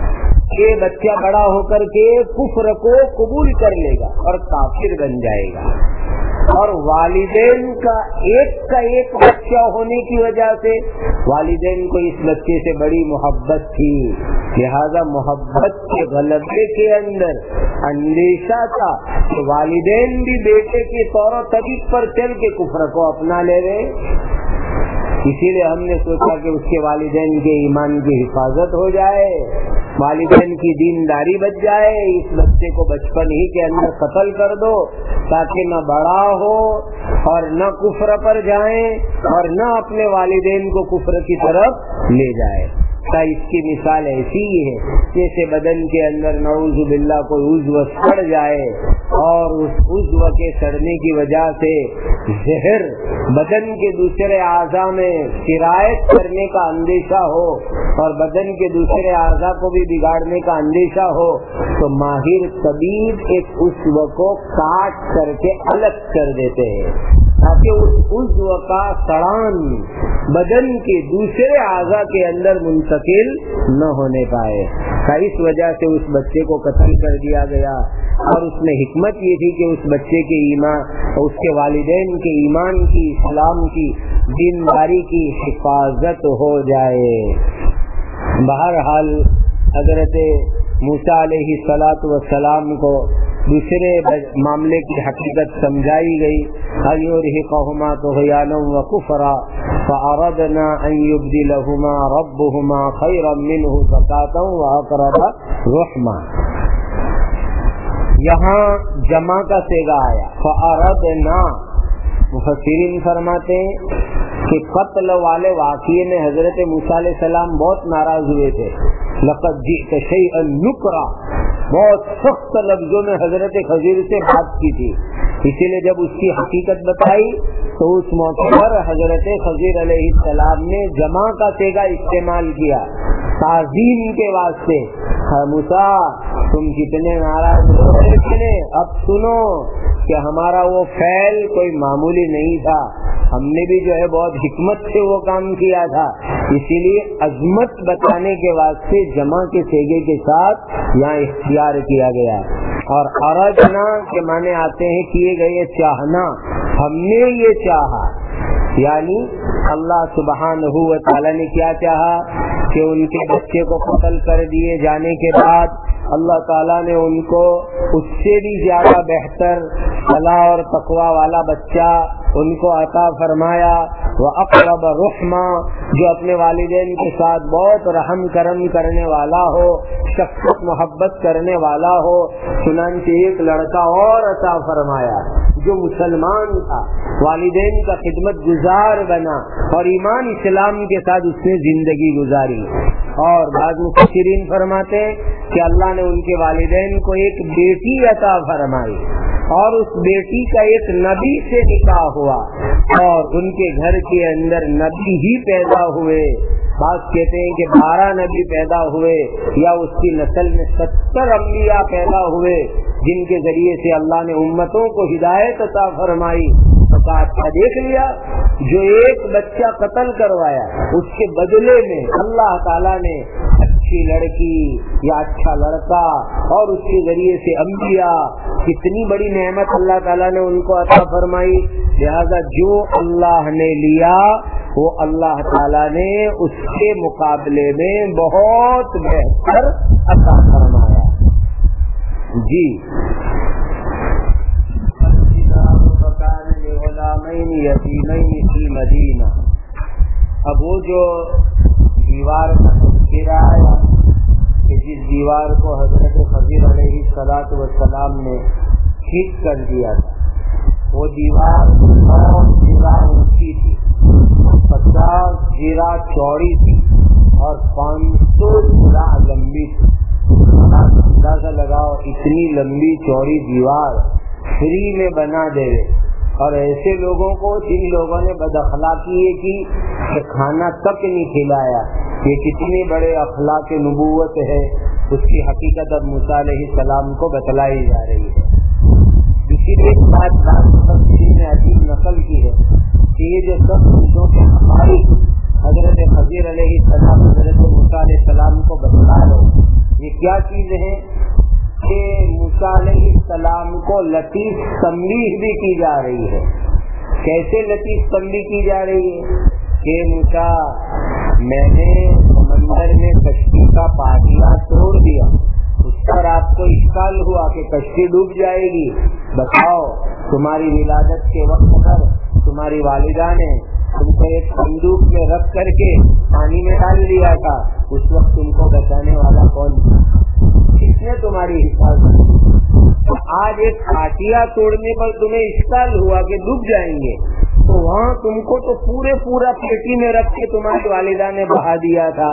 یہ بچہ بڑا ہو کر کے کفر کو قبول کر لے گا اور کافر بن جائے گا، اور والدین کا ایک کا ایک بچہ ہونے کی وجہ سے والدین کو اس بچے سے بڑی محبت تھی، لہذا محبت کے غلبے کے اندر اندیشہ تھا کہ والدین بھی بیٹے کے طور و طریق پر چل کے کفر کو اپنا لے گئے. اسی لیے ہم نے سوچا کہ اس کے والدین کے ایمان کی حفاظت ہو جائے، والدین کی دینداری بچ جائے، اس بچے کو بچپن ہی کے اندر قتل کر دو تاکہ نہ بڑا ہو اور نہ کفر پر جائیں اور نہ اپنے والدین کو کفر کی طرف لے جائے. اس کی مثال ایسی ہی ہے جیسے بدن کے اندر نعوذ باللہ کوئی عضو سڑ جائے اور اس عضو کے سڑنے کی وجہ سے زہر بدن کے دوسرے اعضاء میں سرایت کرنے کا اندیشہ ہو اور بدن کے دوسرے اعضاء کو بھی بگاڑنے کا اندیشہ ہو، تو ماہر طبیب ایک عضو کو کاٹ کر کے الگ کر دیتے ہیں تاکہ اس عضو کا سڑان بدن کے دوسرے اعضاء کے اندر منتقل نہ ہونے پائے. اس وجہ سے اس بچے کو قتل کر دیا گیا، اور اس میں حکمت یہ تھی کہ اس بچے کے ایمان، اس کے والدین کے ایمان کی، اسلام کی، دینداری کی حفاظت ہو جائے. بہرحال حضرت موسیٰ علیہ الصلاۃ والسلام کو دوسرے معاملے کی حقیقت سمجھائی گئی. اَيُرْهِقَهُمَا طُغْيَانًا وَكُفْرًا فَأَرَدْنَا أَن يُبْدِلَهُمَا رَبُّهُمَا خَيْرًا مِّنْهُ زَكَاةً وَأَقْرَبَ رُحْمًا. یہاں جمع کا صیغہ آیا فَأَرَدْنَا. مفسرین فرماتے ہیں کہ قتل والے واقعے میں حضرت موسیٰ علیہ السلام بہت ناراض ہوئے تھے. لقد جئت شیئا نکرا، بہت سخت لفظوں میں حضرت خضر سے بات کی تھی. اسی لیے جب اس کی حقیقت بتائی تو اس موقع پر حضرت خضر علیہ السلام نے جمع کا صیغہ استعمال کیا تعظیم کے واسطے. موسیٰ تم کتنے ناراض ہو، اب سنو کہ ہمارا وہ فعل کوئی معمولی نہیں تھا، ہم نے بھی جو ہے بہت حکمت سے وہ کام کیا تھا. اسی لیے عظمت بتانے کے واسطے جمع کے صیغے کے ساتھ یہاں اختیار کیا گیا. اور ارادنا کے معنی آتے ہیں کیے گئے چاہنا، ہم نے یہ چاہا، یعنی اللہ سبحانہ و تعالی نے کیا چاہا کہ ان کے بچے کو قتل کر دیے جانے کے بعد اللہ تعالیٰ نے ان کو اس سے بھی زیادہ بہتر صلاح اور تقوی والا بچہ ان کو عطا فرمایا. وَأَقْرَبَ رُحْمًا، جو اپنے والدین کے ساتھ بہت رحم کرم کرنے والا ہو، شفقت محبت کرنے والا ہو. چنانچہ ایک لڑکا اور عطا فرمایا جو مسلمان تھا، والدین کا خدمت گزار بنا اور ایمان اسلام کے ساتھ اس نے زندگی گزاری. اور بعض مفسرین فرماتے ہیں کہ اللہ نے ان کے والدین کو ایک بیٹی عطا فرمائی اور اس بیٹی کا ایک نبی سے نکاح ہوا اور ان کے گھر کے اندر نبی ہی پیدا ہوئے. بعض کہتے ہیں کہ بارہ نبی پیدا ہوئے یا اس کی نسل میں ستر انبیاء پیدا ہوئے جن کے ذریعے سے اللہ نے امتوں کو ہدایت عطا فرمائی کا اچھا دیکھ لیا، جو ایک بچہ قتل کروایا اس کے بدلے میں اللہ تعالیٰ نے اچھی لڑکی یا اچھا لڑکا اور اس کے ذریعے سے انبیاء، کتنی بڑی نعمت اللہ تعالیٰ نے ان کو عطا فرمائی. لہذا جو اللہ نے لیا وہ اللہ تعالیٰ نے اس کے مقابلے میں بہت بہتر عطا فرمایا. جی یتیمین فی مدینہ. اب وہ جو دیوار کا تذکرہ آیا کہ جس دیوار کو حضرت خضر علیہ الصلوۃ والسلام نے ٹھیک کر دیا تھا، وہ دیوار بہت زیادہ اونچی تھی، پچاس زیرہ چوڑی تھی اور پانچ سو زیرہ لمبی تھی. اندازہ لگاؤ اتنی لمبی چوڑی دیوار فری میں بنا دے، اور ایسے لوگوں کو جن لوگوں نے بد اخلاقی یہ کی کہ کھانا تک نہیں کھلایا. یہ کتنے بڑے اخلاق نبوت ہے، اس کی حقیقت اب موسیٰ علیہ السلام کو بتلائی جا رہی ہے. اسی لیے بات نے عجیب نقل کی ہے کہ یہ جو سب چیزوں کے ہماری حضرت خضر علیہ السلام حضرت موسیٰ علیہ السلام کو بتلا رہے، یہ کیا چیز ہے کہ موسیٰ علیہ السلام کو لطیف تنبیہ بھی کی جا رہی ہے. کیسے لطیف تنبیہ کی جا رہی ہے کہ موسیٰ، میں نے سمندر میں کشتی کا پاٹیا توڑ دیا، اس پر آپ کو اشکال ہوا کہ کشتی ڈوب جائے گی. بتاؤ، تمہاری ولادت کے وقت پر تمہاری والدہ نے تم کو ایک صندوق میں رکھ کر کے پانی میں ڈال دیا تھا، اس وقت تم کو بچانے والا کون تھا؟ کس نے تمہاری حفاظت؟ آج ایک پاٹیا توڑنے پر تمہیں اشکال ہوا کہ ڈوب جائیں گے، تو وہاں تم کو تو پورے پورا پیٹی میں رکھ کے تمہاری والدہ نے بہا دیا تھا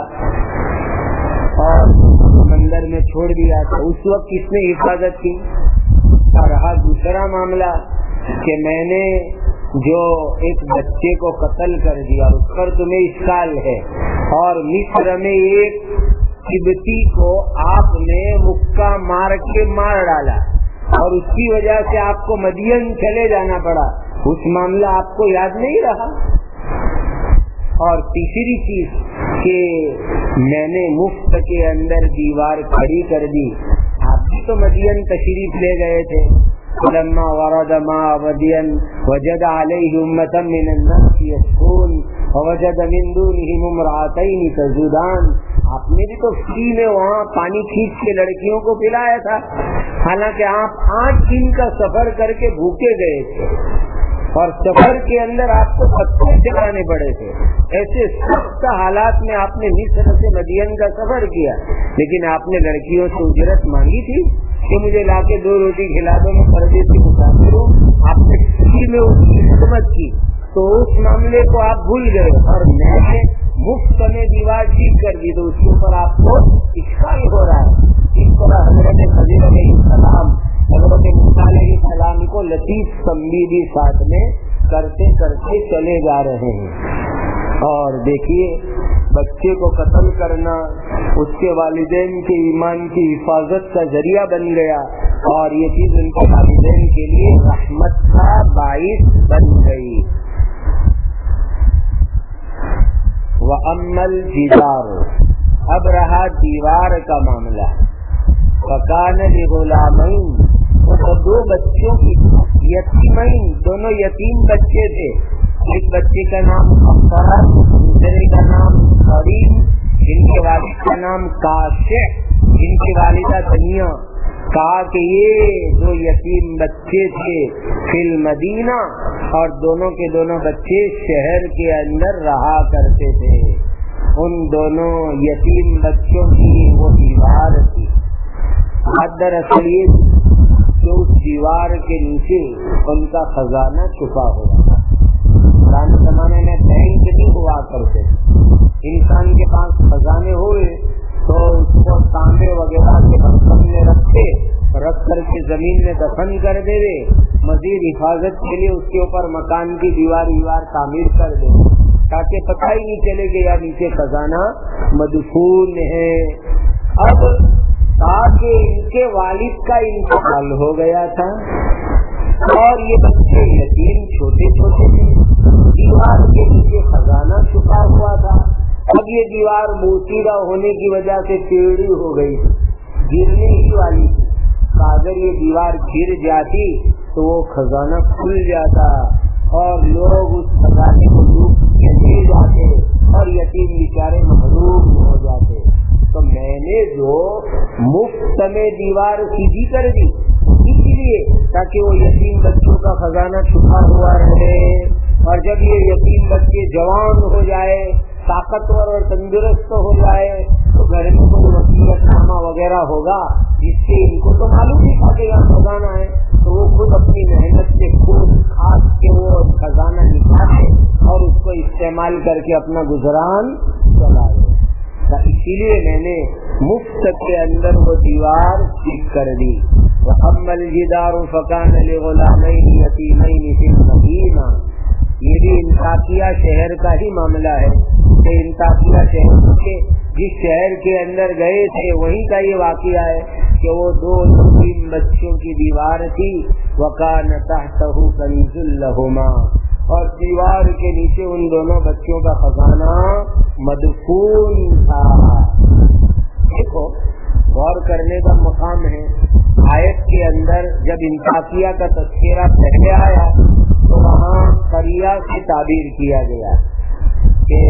اور سمندر میں چھوڑ دیا تھا. اس وقت کس نے حفاظت کی؟ رہا دوسرا معاملہ کہ میں نے جو ایک بچے کو قتل کر دیا اس پر تمہیں اشکال ہے، اور مصر میں ایک قبطی کو آپ نے مکہ مار کے مار ڈالا اور اس کی وجہ سے آپ کو مدین چلے جانا پڑا، اس معاملہ آپ کو یاد نہیں رہا. اور تیسری چیز کہ میں نے مفت کے اندر دیوار کھڑی کر دی، آپ بھی تو مدین تشریف لے گئے تھے. فلما ورد ماء مدین وجد علیہ امة من الناس یسقون ووجد من دونهم امرأتین تذودان. آپ نے بھی تو فری میں وہاں پانی کھینچ کے لڑکیوں کو پلایا تھا، حالانکہ آپ آٹھ دن کا سفر کر کے بھوکے گئے تھے اور سفر کے اندر آپ کو پتھر چلانے پڑے تھے. ایسے سخت حالات میں آپ نے مصر سے مدین کا سفر کیا، لیکن آپ نے لڑکیوں سے اجرت مانگی تھی کہ مجھے لا کے دو روٹی کھلا دو، میں پردیسی مسافر ہوں. آپ نے فری میں اس کی خدمت کی، تو اس معاملے کو آپ بھول گئے اور میں نے مفت میں دیوار ٹھیک کر دی، تو اس کے اوپر آپ کو اشکال ہو رہا ہے. اس طرح حضرت خضر علیہ السلام حضرت موسیٰ علیہ السلام کو لطیف تنبیہ ساتھ میں کرتے کرتے چلے جا رہے ہیں. اور دیکھیے، بچے کو قتل کرنا اس کے والدین کے ایمان کی حفاظت کا ذریعہ بن گیا، اور یہ چیز ان کے والدین کے لیے رحمت کا باعث بن گئی. وَأَمَّا الْجِدَارُ، اب رہا دیوار کا معاملہ. فَكَانَ لِغُلَامَيْنِ، تو دو بچوں کی یتیمین، دونوں یتیم بچے تھے. ایک بچے کا نام افراد، دوسرے کا نام کریم، جن کے والد کا نام کاشع، جن کی والدہ دنیا. کہا کہ یہ دو یتیم بچے تھے فی المدینہ، اور دونوں کے دونوں بچے شہر کے اندر رہا کرتے تھے. ان دونوں یتیم بچوں کی وہ دیوار تھی. دراصل یہ کہ اس دیوار کے نیچے ان کا خزانہ چھپا ہوا تھا. پرانے زمانے میں بینک نہیں ہوا کرتے، انسان کے پاس خزانے ہوئے تو اس کو تانبے وغیرہ کے برتن میں رکھتے، رکھ کر کے زمین میں دفن کر دے. مزید حفاظت کے لیے اس کے اوپر مکان کی دیوار دیوار تعمیر کر دے تاکہ پتہ ہی نہیں چلے کہ یا نیچے خزانہ مدفون ہے. اب تاکہ ان کے والد کا انتقال ہو گیا تھا اور یہ بچے یتیم چھوٹے چھوٹے تھے، دیوار کے نیچے خزانہ چھپا ہوا تھا۔ اب یہ دیوار موسیدہ ہونے کی وجہ سے ٹیڑھی ہو گئی، گرنے ہی والی تھی۔ اگر یہ دیوار گر جاتی تو وہ خزانہ کھل جاتا اور لوگ اس خزانے کو لوٹ کے لے جاتے اور یتیم بیچارے محروم ہو جاتے۔ تو میں نے جو مفت میں دیوار سیدھی کر دی اس لیے تاکہ وہ یتیم بچوں کا خزانہ چھپا ہوا رہے، اور جب یہ یتیم بچے جوان ہو جائے، طاقتور اور تندرست ہو جائے تو گھر میں کوئی وصیت نامہ وغیرہ ہوگا جس سے ان کو تو معلوم نہیں تھا کہ یہاں خزانہ ہے، تو وہ خود اپنی محنت سے خود کھاد کے وہ خزانہ نکالے اور اس کو استعمال کر کے اپنا گزران چلائے۔ اسی لیے میں نے مفت کے اندر وہ دیوار ٹھیک کر دی۔ وَأَمَّا الْجِدَارُ فَكَانَ لِغُلَامَيْنِ يَتِيمَيْنِ فِي الْمَدِينَةِ، یہ بھی انطاکیہ شہر کا ہی معاملہ ہے کہ انطاکیہ شہر کے جس شہر کے اندر گئے تھے وہیں کا یہ واقعہ ہے کہ وہ دو یتیم بچوں کی دیوار تھی، وَكَانَ تَحْتَهُ كَنْزٌ لَهُمَا، اور دیوار کے نیچے ان دونوں بچوں کا خزانہ مدفون تھا۔ دیکھو غور کرنے کا مقام ہے، آیت کے اندر جب انطاکیہ کا تذکرہ پہلے آیا تو وہاں قریہ سے تعبیر کیا گیا کہ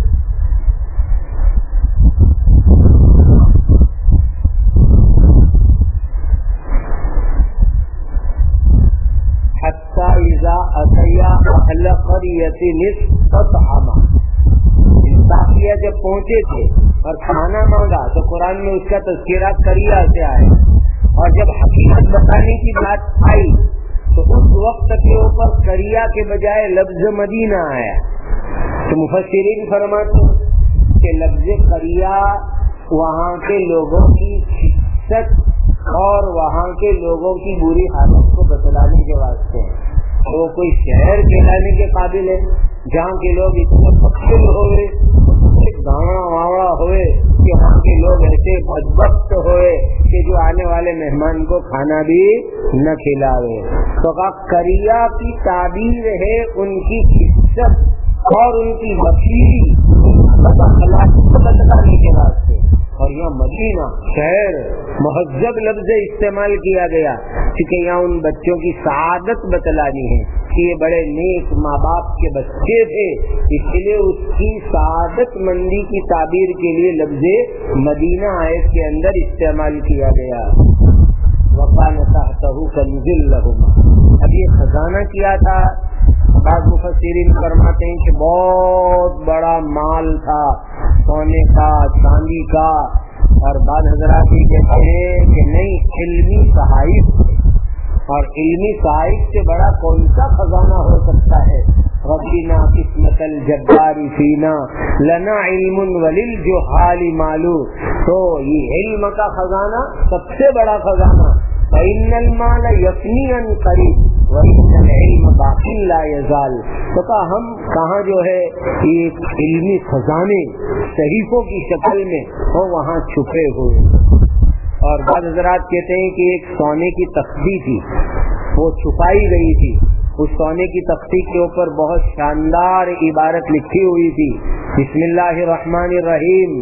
حتی اذا اتیا اہل قریۃ استطعما، انطاکیہ جب پہنچے تھے اور کھانا مانگا تو قرآن میں اس کا تذکرہ قریہ سے آیا، اور جب حقیقت بتانے کی بات آئی تو اس وقت کے اوپر قریہ کے بجائے لفظ مدینہ آیا۔ تو مفسرین فرماتے ہیں کہ لفظ قریہ وہاں کے لوگوں کی خست اور وہاں کے لوگوں کی بری حالت کو بتلانے کے واسطے ہے۔ وہ کوئی شہر کہلانے کے قابل ہے جہاں کے لوگ اتنے پکڑ ہوئے، گانا واوڑا ہوئے کہ وہاں کے لوگ ایسے بدبخت ہوئے کہ جو آنے والے مہمان کو کھانا بھی نہ کھلاوے۔ تو قریہ کی تعبیر ہے ان کی خست اور ان کی بخیلی بتلانے کے واسطے، اور یہاں مدینہ شہر مہذب لفظ استعمال کیا گیا کیونکہ یہاں ان بچوں کی سعادت بتلانی ہے کہ یہ بڑے نیک ماں باپ کے بچے تھے، اس لیے اس کی سعادت مندی کی تعبیر کے لیے لفظ مدینہ آیت کے اندر استعمال کیا گیا۔ وَكَانَ تَحْتَهُ كَنْزٌ لَهُمَا، اب یہ خزانہ کیا تھا؟ بعض مفسرین فرماتے ہیں کہ بہت بڑا مال تھا، سونے کا، چاندی کا، اور بعض حضرات یہ کہتے ہیں کہ نہیں، علمی صحائف، اور علمی صحائف سے بڑا کون سا خزانہ ہو سکتا ہے؟ ربنا قسمت الجبار فینا لنا علم وللجہال مالو، تو یہ علم کا خزانہ سب سے بڑا خزانہ، فإن المال یفنی عن قریب وإن العلم باق لا یزال، تو کہا ہم کہاں جو ہے ایک علمی خزانے صحیفوں کی شکل میں وہ وہاں چھپے ہوئے۔ اور بعض حضرات کہتے ہیں کہ ایک سونے کی تختی تھی، وہ چھپائی گئی تھی، اس سونے کی تختی کے اوپر بہت شاندار عبارت لکھی ہوئی تھی، بسم اللہ الرحمن الرحیم۔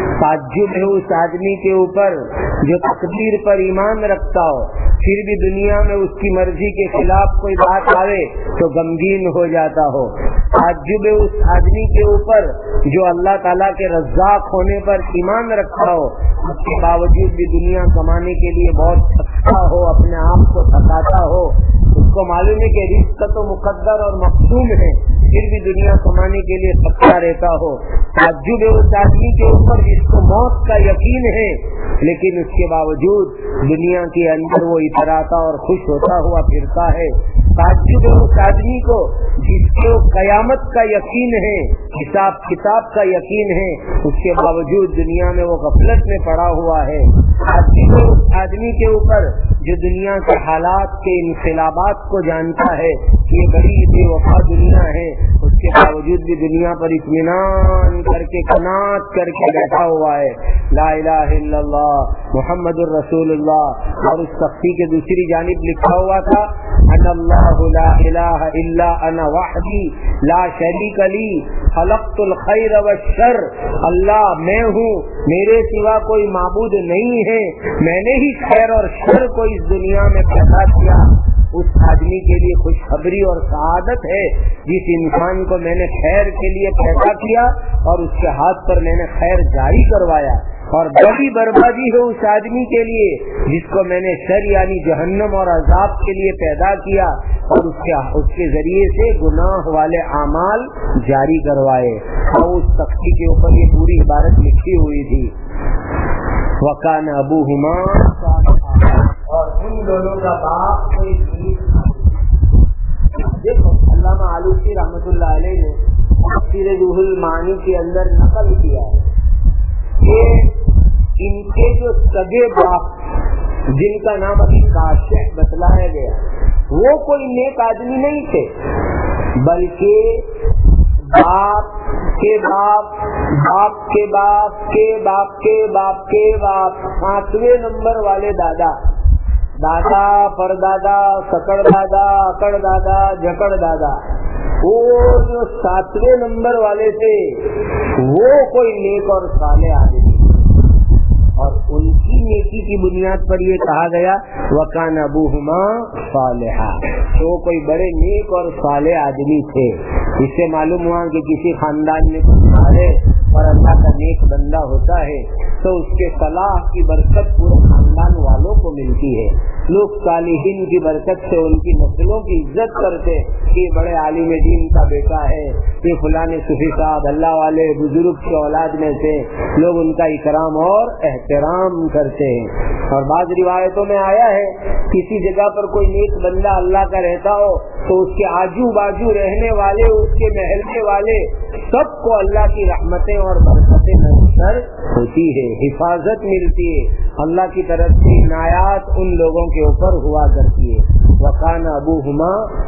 تعجب ہے اس آدمی کے اوپر جو تقدیر پر ایمان رکھتا ہو پھر بھی دنیا میں اس کی مرضی کے خلاف کوئی بات آئے تو غمگین ہو جاتا ہو۔ تعجب ہے اس آدمی کے اوپر جو اللہ تعالیٰ کے رزاق ہونے پر ایمان رکھتا ہو، اس کے باوجود بھی دنیا کمانے کے لیے بہت تھکتا ہو، اپنے آپ کو تھکاتا ہو، اس کو معلوم ہے کہ رزق تو مقدر اور مقسوم ہے، پھر بھی دنیا کمانے کے لیے تھکتا رہتا ہو۔ تعجب ہے اس آدمی کے اوپر جس کو موت کا یقین ہے لیکن اس کے باوجود دنیا کے اندر وہ اتراتا اور خوش ہوتا ہوا پھرتا ہے۔ تعجب ہے اس آدمی کو جس کو قیامت کا یقین ہے، حساب کتاب کا یقین ہے، اس کے باوجود دنیا میں وہ غفلت میں پڑا ہوا ہے۔ تعجب ہے اس آدمی کے اوپر جو دنیا کے حالات کے انقلابات کو جانتا ہے کہ یہ بڑی بے وفا دنیا ہے، اس کے باوجود بھی دنیا پر اطمینان کر کے قناعت کر کے بیٹھا ہوا ہے۔ لا الہ الا اللہ محمد الرسول اللہ۔ اور اس تختی کے دوسری جانب لکھا ہوا تھا انا اللہ لا الہ الا انا وحدی لا شریک لی خلقت الخیر والشر، اللہ میں ہوں، میرے سوا کوئی معبود نہیں ہے، میں نے ہی خیر اور شر کو اس دنیا میں پیدا کیا۔ اس آدمی کے لیے خوشخبری اور سعادت ہے جس انسان کو میں نے خیر کے لیے پیدا کیا اور اس کے ہاتھ پر میں نے خیر جاری کروایا، اور بڑی بربادی ہے اس آدمی کے لیے جس کو میں نے شر یعنی جہنم اور عذاب کے لیے پیدا کیا اور اس کے اس کے ذریعے سے گناہ والے اعمال جاری کوائے۔ اور اس تختی کے اوپر یہ پوری عبارت لکھی ہوئی تھی، وَكَانَ أَبُوهُمَا، اور ان دونوں کا باپ کوئی نیک۔ دیکھو علامہ آلوسی رحمۃ اللہ علیہ نے تفسیر روح المعانی کے اندر نقل کیا ہے کہ ان کے جو سگے باپ جن کا نام ابھی کاشف بتلایا گیا وہ کوئی نیک آدمی نہیں تھے، بلکہ باپ کے باپ باپ کے باپ کے باپ کے باپ کے باپ ساتویں نمبر والے دادا دادا پردادا سکڑ دادا اکڑ دادا جھکڑ دادا، وہ جو ساتویں نمبر والے تھے وہ کوئی نیک اور صالح آدمی، اور ان کی نیکی کی بنیاد پر یہ کہا گیا وَكَانَ أَبُوهُمَا صَالِحًا، وہ کوئی بڑے نیک اور صالح آدمی تھے۔ اس سے معلوم ہوا کہ کسی خاندان میں کوئی صالح اور اللہ کا نیک بندہ ہوتا ہے تو اس کے صلاح کی برکت پورے خاندان والوں کو ملتی ہے۔ لوگ صالحین کی برکت سے ان کی نسلوں کی عزت کرتے کہ یہ بڑے عالم دین کا بیٹا ہے، یہ فلاں صوفی صاحب اللہ والے بزرگ کی اولاد میں سے، لوگ ان کا اکرام اور احترام کرتے ہیں۔ اور بعض روایتوں میں آیا ہے کسی جگہ پر کوئی نیک بندہ اللہ کا رہتا ہو تو اس کے آجو باجو رہنے والے، اس کے محلے والے سب کو اللہ کی رحمتیں اور برکتیں میسر ہوتی ہے، حفاظت ملتی ہے، اللہ کی طرف سے عنایات ان لوگوں کے اوپر ہوا کرتی ہے۔ وَكَانَ أَبُوهُمَا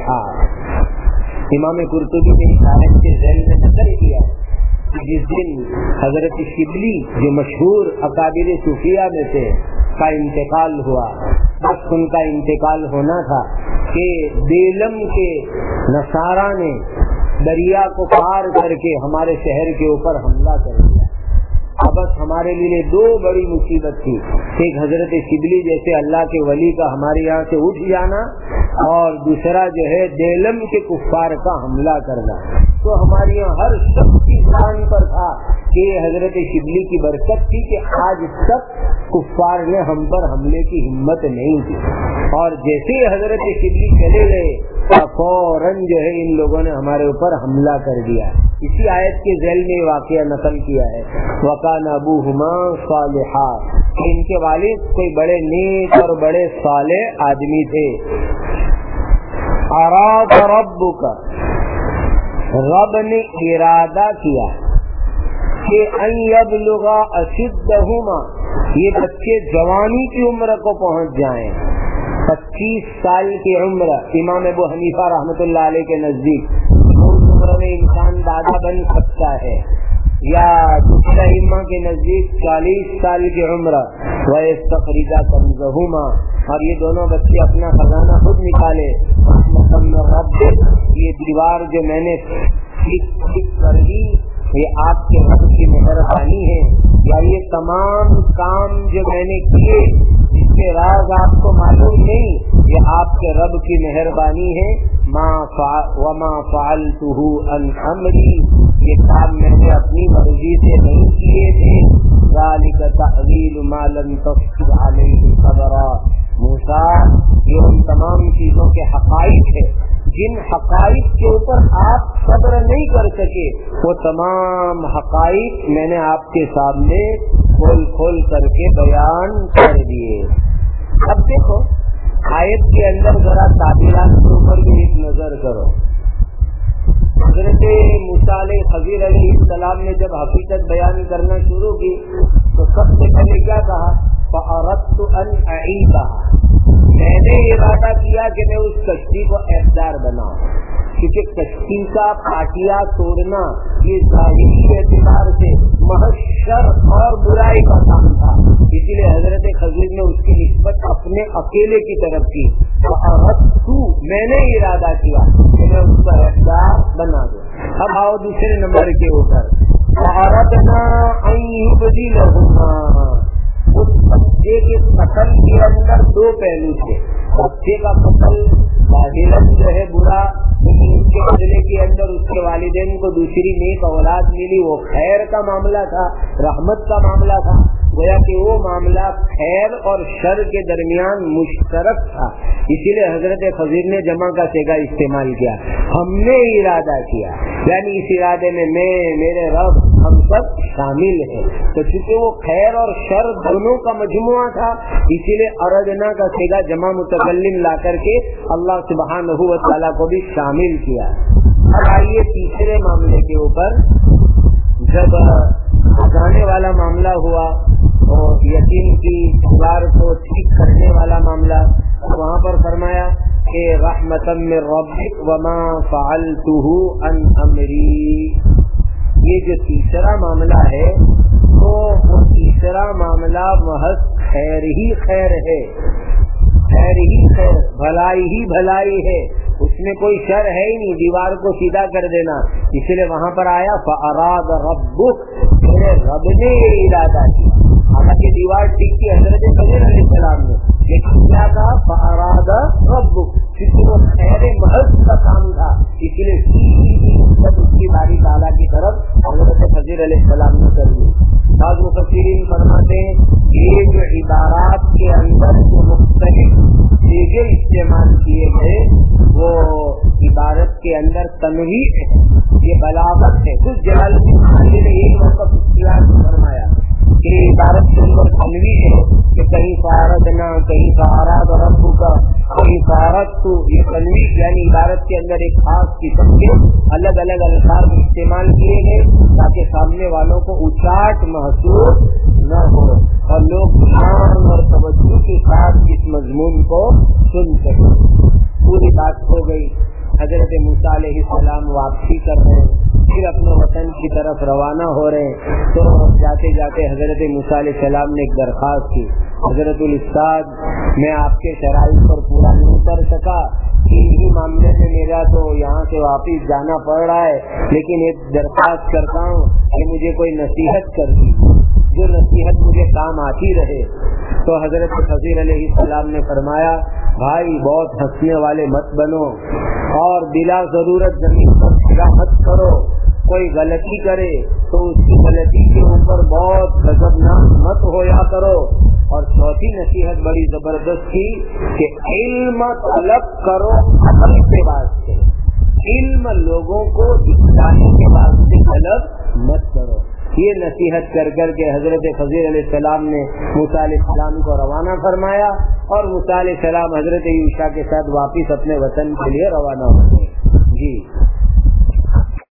صَالِحًا۔ امام قرطبی نے اس آیت کے ذیل میں نقل کیا کہ جس دن حضرت شبلی جو مشہور اکابر صوفیہ میں سے کا انتقال ہوا، بس ان کا انتقال ہونا تھا کہ دیلم کے نصارہ نے دریا کو پار کر کے ہمارے شہر کے اوپر حملہ کر دیا۔ اب بس ہمارے لیے دو بڑی مصیبت تھی، ایک حضرت شبلی جیسے اللہ کے ولی کا ہمارے یہاں سے اٹھ جانا، اور دوسرا جو ہے دیلم کے کفار کا حملہ کرنا۔ تو ہمارے یہاں ہر شخص کی زبان پر تھا کہ یہ حضرت شبلی کی برکت تھی کہ آج تک کفار نے ہم پر حملے کی ہمت نہیں کی، اور جیسے حضرت شبلی چلے گئے فوراً جو ہے ان لوگوں نے ہمارے اوپر حملہ کر دیا۔ اسی آیت کے ذیل میں واقعہ نقل کیا ہے وَكَانَ أَبُوهُمَا صَالِحًا، ان کے والد کوئی بڑے نیک اور بڑے صالح آدمی تھے۔ أَرَادَ رَبُّكَ، رب نے ارادہ کیا کہ ان یبلغا اشدہما، یہ بچے جوانی کی عمر کو پہنچ جائیں، پچیس سال کی عمر امام ابو حنیفہ رحمۃ اللہ علیہ کے نزدیک اس عمر میں انسان دادا بن سکتا ہے، یا دوسرے ائمہ کے نزدیک چالیس سال کی عمر، وَيَسْتَخْرِجَ كَنْزَهُمَا، اور یہ دونوں بچے اپنا خزانہ خود نکالے، رب یہ دیوار جو میں نے ٹھیک ٹھیک کر دی یہ آپ کے رب کی مہربانی ہے، یا یہ تمام کام جو میں نے کیے جس کے راز آپ کو معلوم نہیں یہ آپ کے رب کی مہربانی ہے، ما وما فعلته عن امری، یہ کام میں نے اپنی مرضی سے نہیں کیے تھے، ذالک تأویل ما لم تستطع علیہ صبرا، موسیٰ یہ ان تمام چیزوں کے حقائق ہے جن حقائق کے اوپر آپ صبر نہیں کر سکے، وہ تمام حقائق میں نے آپ کے سامنے کھول کھول کر کے بیان کر دیے۔ اب دیکھو آیت کے اندر ذرا تعبیرات کے اوپر بھی ایک نظر کرو۔ حضرت موسیٰ علیہ خضر علیہ السلام نے جب حقیقت بیان کرنا شروع کی تو سب سے پہلے کیا کہا؟ فَأَرَدْتُ أَنْ أَعِيدَهَا، میں نے ارادہ کیا کہ میں اس کشتی کو عیبدار بناؤں، کیونکہ کشتی کا پاٹیا توڑنا یہ ظاہری اعتبار سے محض شر اور برائی کا کام تھا، اسی لیے حضرت خضر نے اس کی نسبت اپنے نے اکیلے کی طرف کی، تو میں نے ارادہ کیا کہ میں اس کا رفتار بنا دوں. اب آؤ دوسرے نمبر کے اوپر، اس بچے کے قتل کے اندر دو پہلو تھے. بچے کا قتل ظاہراً جو ہے برا، لیکن اس کے بدلے کے اندر اس کے والدین کو دوسری نیک اولاد ملی، وہ خیر کا معاملہ تھا، رحمت کا معاملہ تھا. گویا کہ وہ معاملہ خیر اور شر کے درمیان مشترک تھا، اسی لیے حضرت خضر نے جمع کا صیغہ استعمال کیا. ہم نے ارادہ کیا، یعنی اس ارادے میں میں، میرے رب، ہم سب شامل ہیں. تو چونکہ وہ خیر اور شر دونوں کا مجموعہ تھا، اسی لیے اردنا کا صیغہ جمع متکلم لا کر کے اللہ سبحانہ و تعالیٰ کو بھی شامل کیا. اب آئیے تیسرے معاملے کے اوپر. جب جانے والا معاملہ ہوا اور یتیم کی دیوار کو ٹھیک کرنے والا معاملہ، وہاں پر فرمایا کہ رحمتا من ربک وما فعلتہ عن امری. یہ جو تیسرا معاملہ ہے تو وہ تیسرا معاملہ محض خیر ہی خیر ہے، خیر ہی خیر، بھلائی ہی بھلائی ہے، اس میں کوئی شر ہے ہی نہیں، دیوار کو سیدھا کر دینا. اس لیے وہاں پر آیا فَأَرَادَ رَبُّكَ، میرے رب نے یہ ارادہ کیا. حالانکہ دیوار ٹھیک کی حضرت خضر علیہ السلام نے، لیکن کیا کہا فَأَرَادَ رَبُّكَ، کیونکہ وہ خیر محض کا کام تھا، اس لیے سیدھی نسبت اس کی باری تعالیٰ کی طرف حضرت خضر علیہ السلام نے کر دی. بعض مفسرین فرماتے ہیں یہ جو عبارات کے اندر جو مختلف چیزیں استعمال کیے گئے وہ عبارت کے اندر تنویر ہے، یہ بلاغت ہے. کچھ جلال الدین نے یہی موقف اختیار فرمایا کہ عبارت کے اندر تنویر ہے کہ کہیں فارغنا، کہیں فاراد ربو کا، کہیں فارغ تو، یہ تنویر یعنی عبارت کے اندر ایک خاص قسم کے الگ الگ الفاظ استعمال کیے گئے تاکہ سامنے والوں کو اچاٹ محسوس نہ ہو اور لوگ دھیان اور توجہ کے ساتھ اس مضمون کو سن سکیں. پوری بات ہو گئی. حضرت موسیٰ علیہ السلام واپسی کر رہے ہیں، پھر اپنے وطن کی طرف روانہ ہو رہے ہیں. تو جاتے جاتے حضرت موسیٰ علیہ السلام نے ایک درخواست کی، حضرت الاستاذ میں آپ کے شرائط پر پورا نہیں کر سکا، انہی معاملے میں میرا تو یہاں سے واپس جانا پڑ رہا ہے، لیکن ایک درخواست کرتا ہوں کہ مجھے کوئی نصیحت کر دی، جو نصیحت مجھے کام آتی رہے. تو حضرت خضر علیہ السلام نے فرمایا بھائی بہت ہنسنے والے مت بنو اور بلا ضرورت زمین پر پھرا مت کرو. کوئی غلطی کرے تو اس کی غلطی کے اوپر بہت غضبناک مت ہویا کرو. اور چوتھی نصیحت بڑی زبردست تھی کہ علم طلب کرو عمل کے واسطے، علم لوگوں کو دکھانے کے واسطے طلب مت کرو. یہ نصیحت کر کر کے حضرت خضر علیہ السلام نے موسیٰ علیہ السلام کو روانہ فرمایا اور موسیٰ علیہ السلام حضرت یوشع کے ساتھ واپس اپنے وطن کے لیے روانہ ہو گئے. جی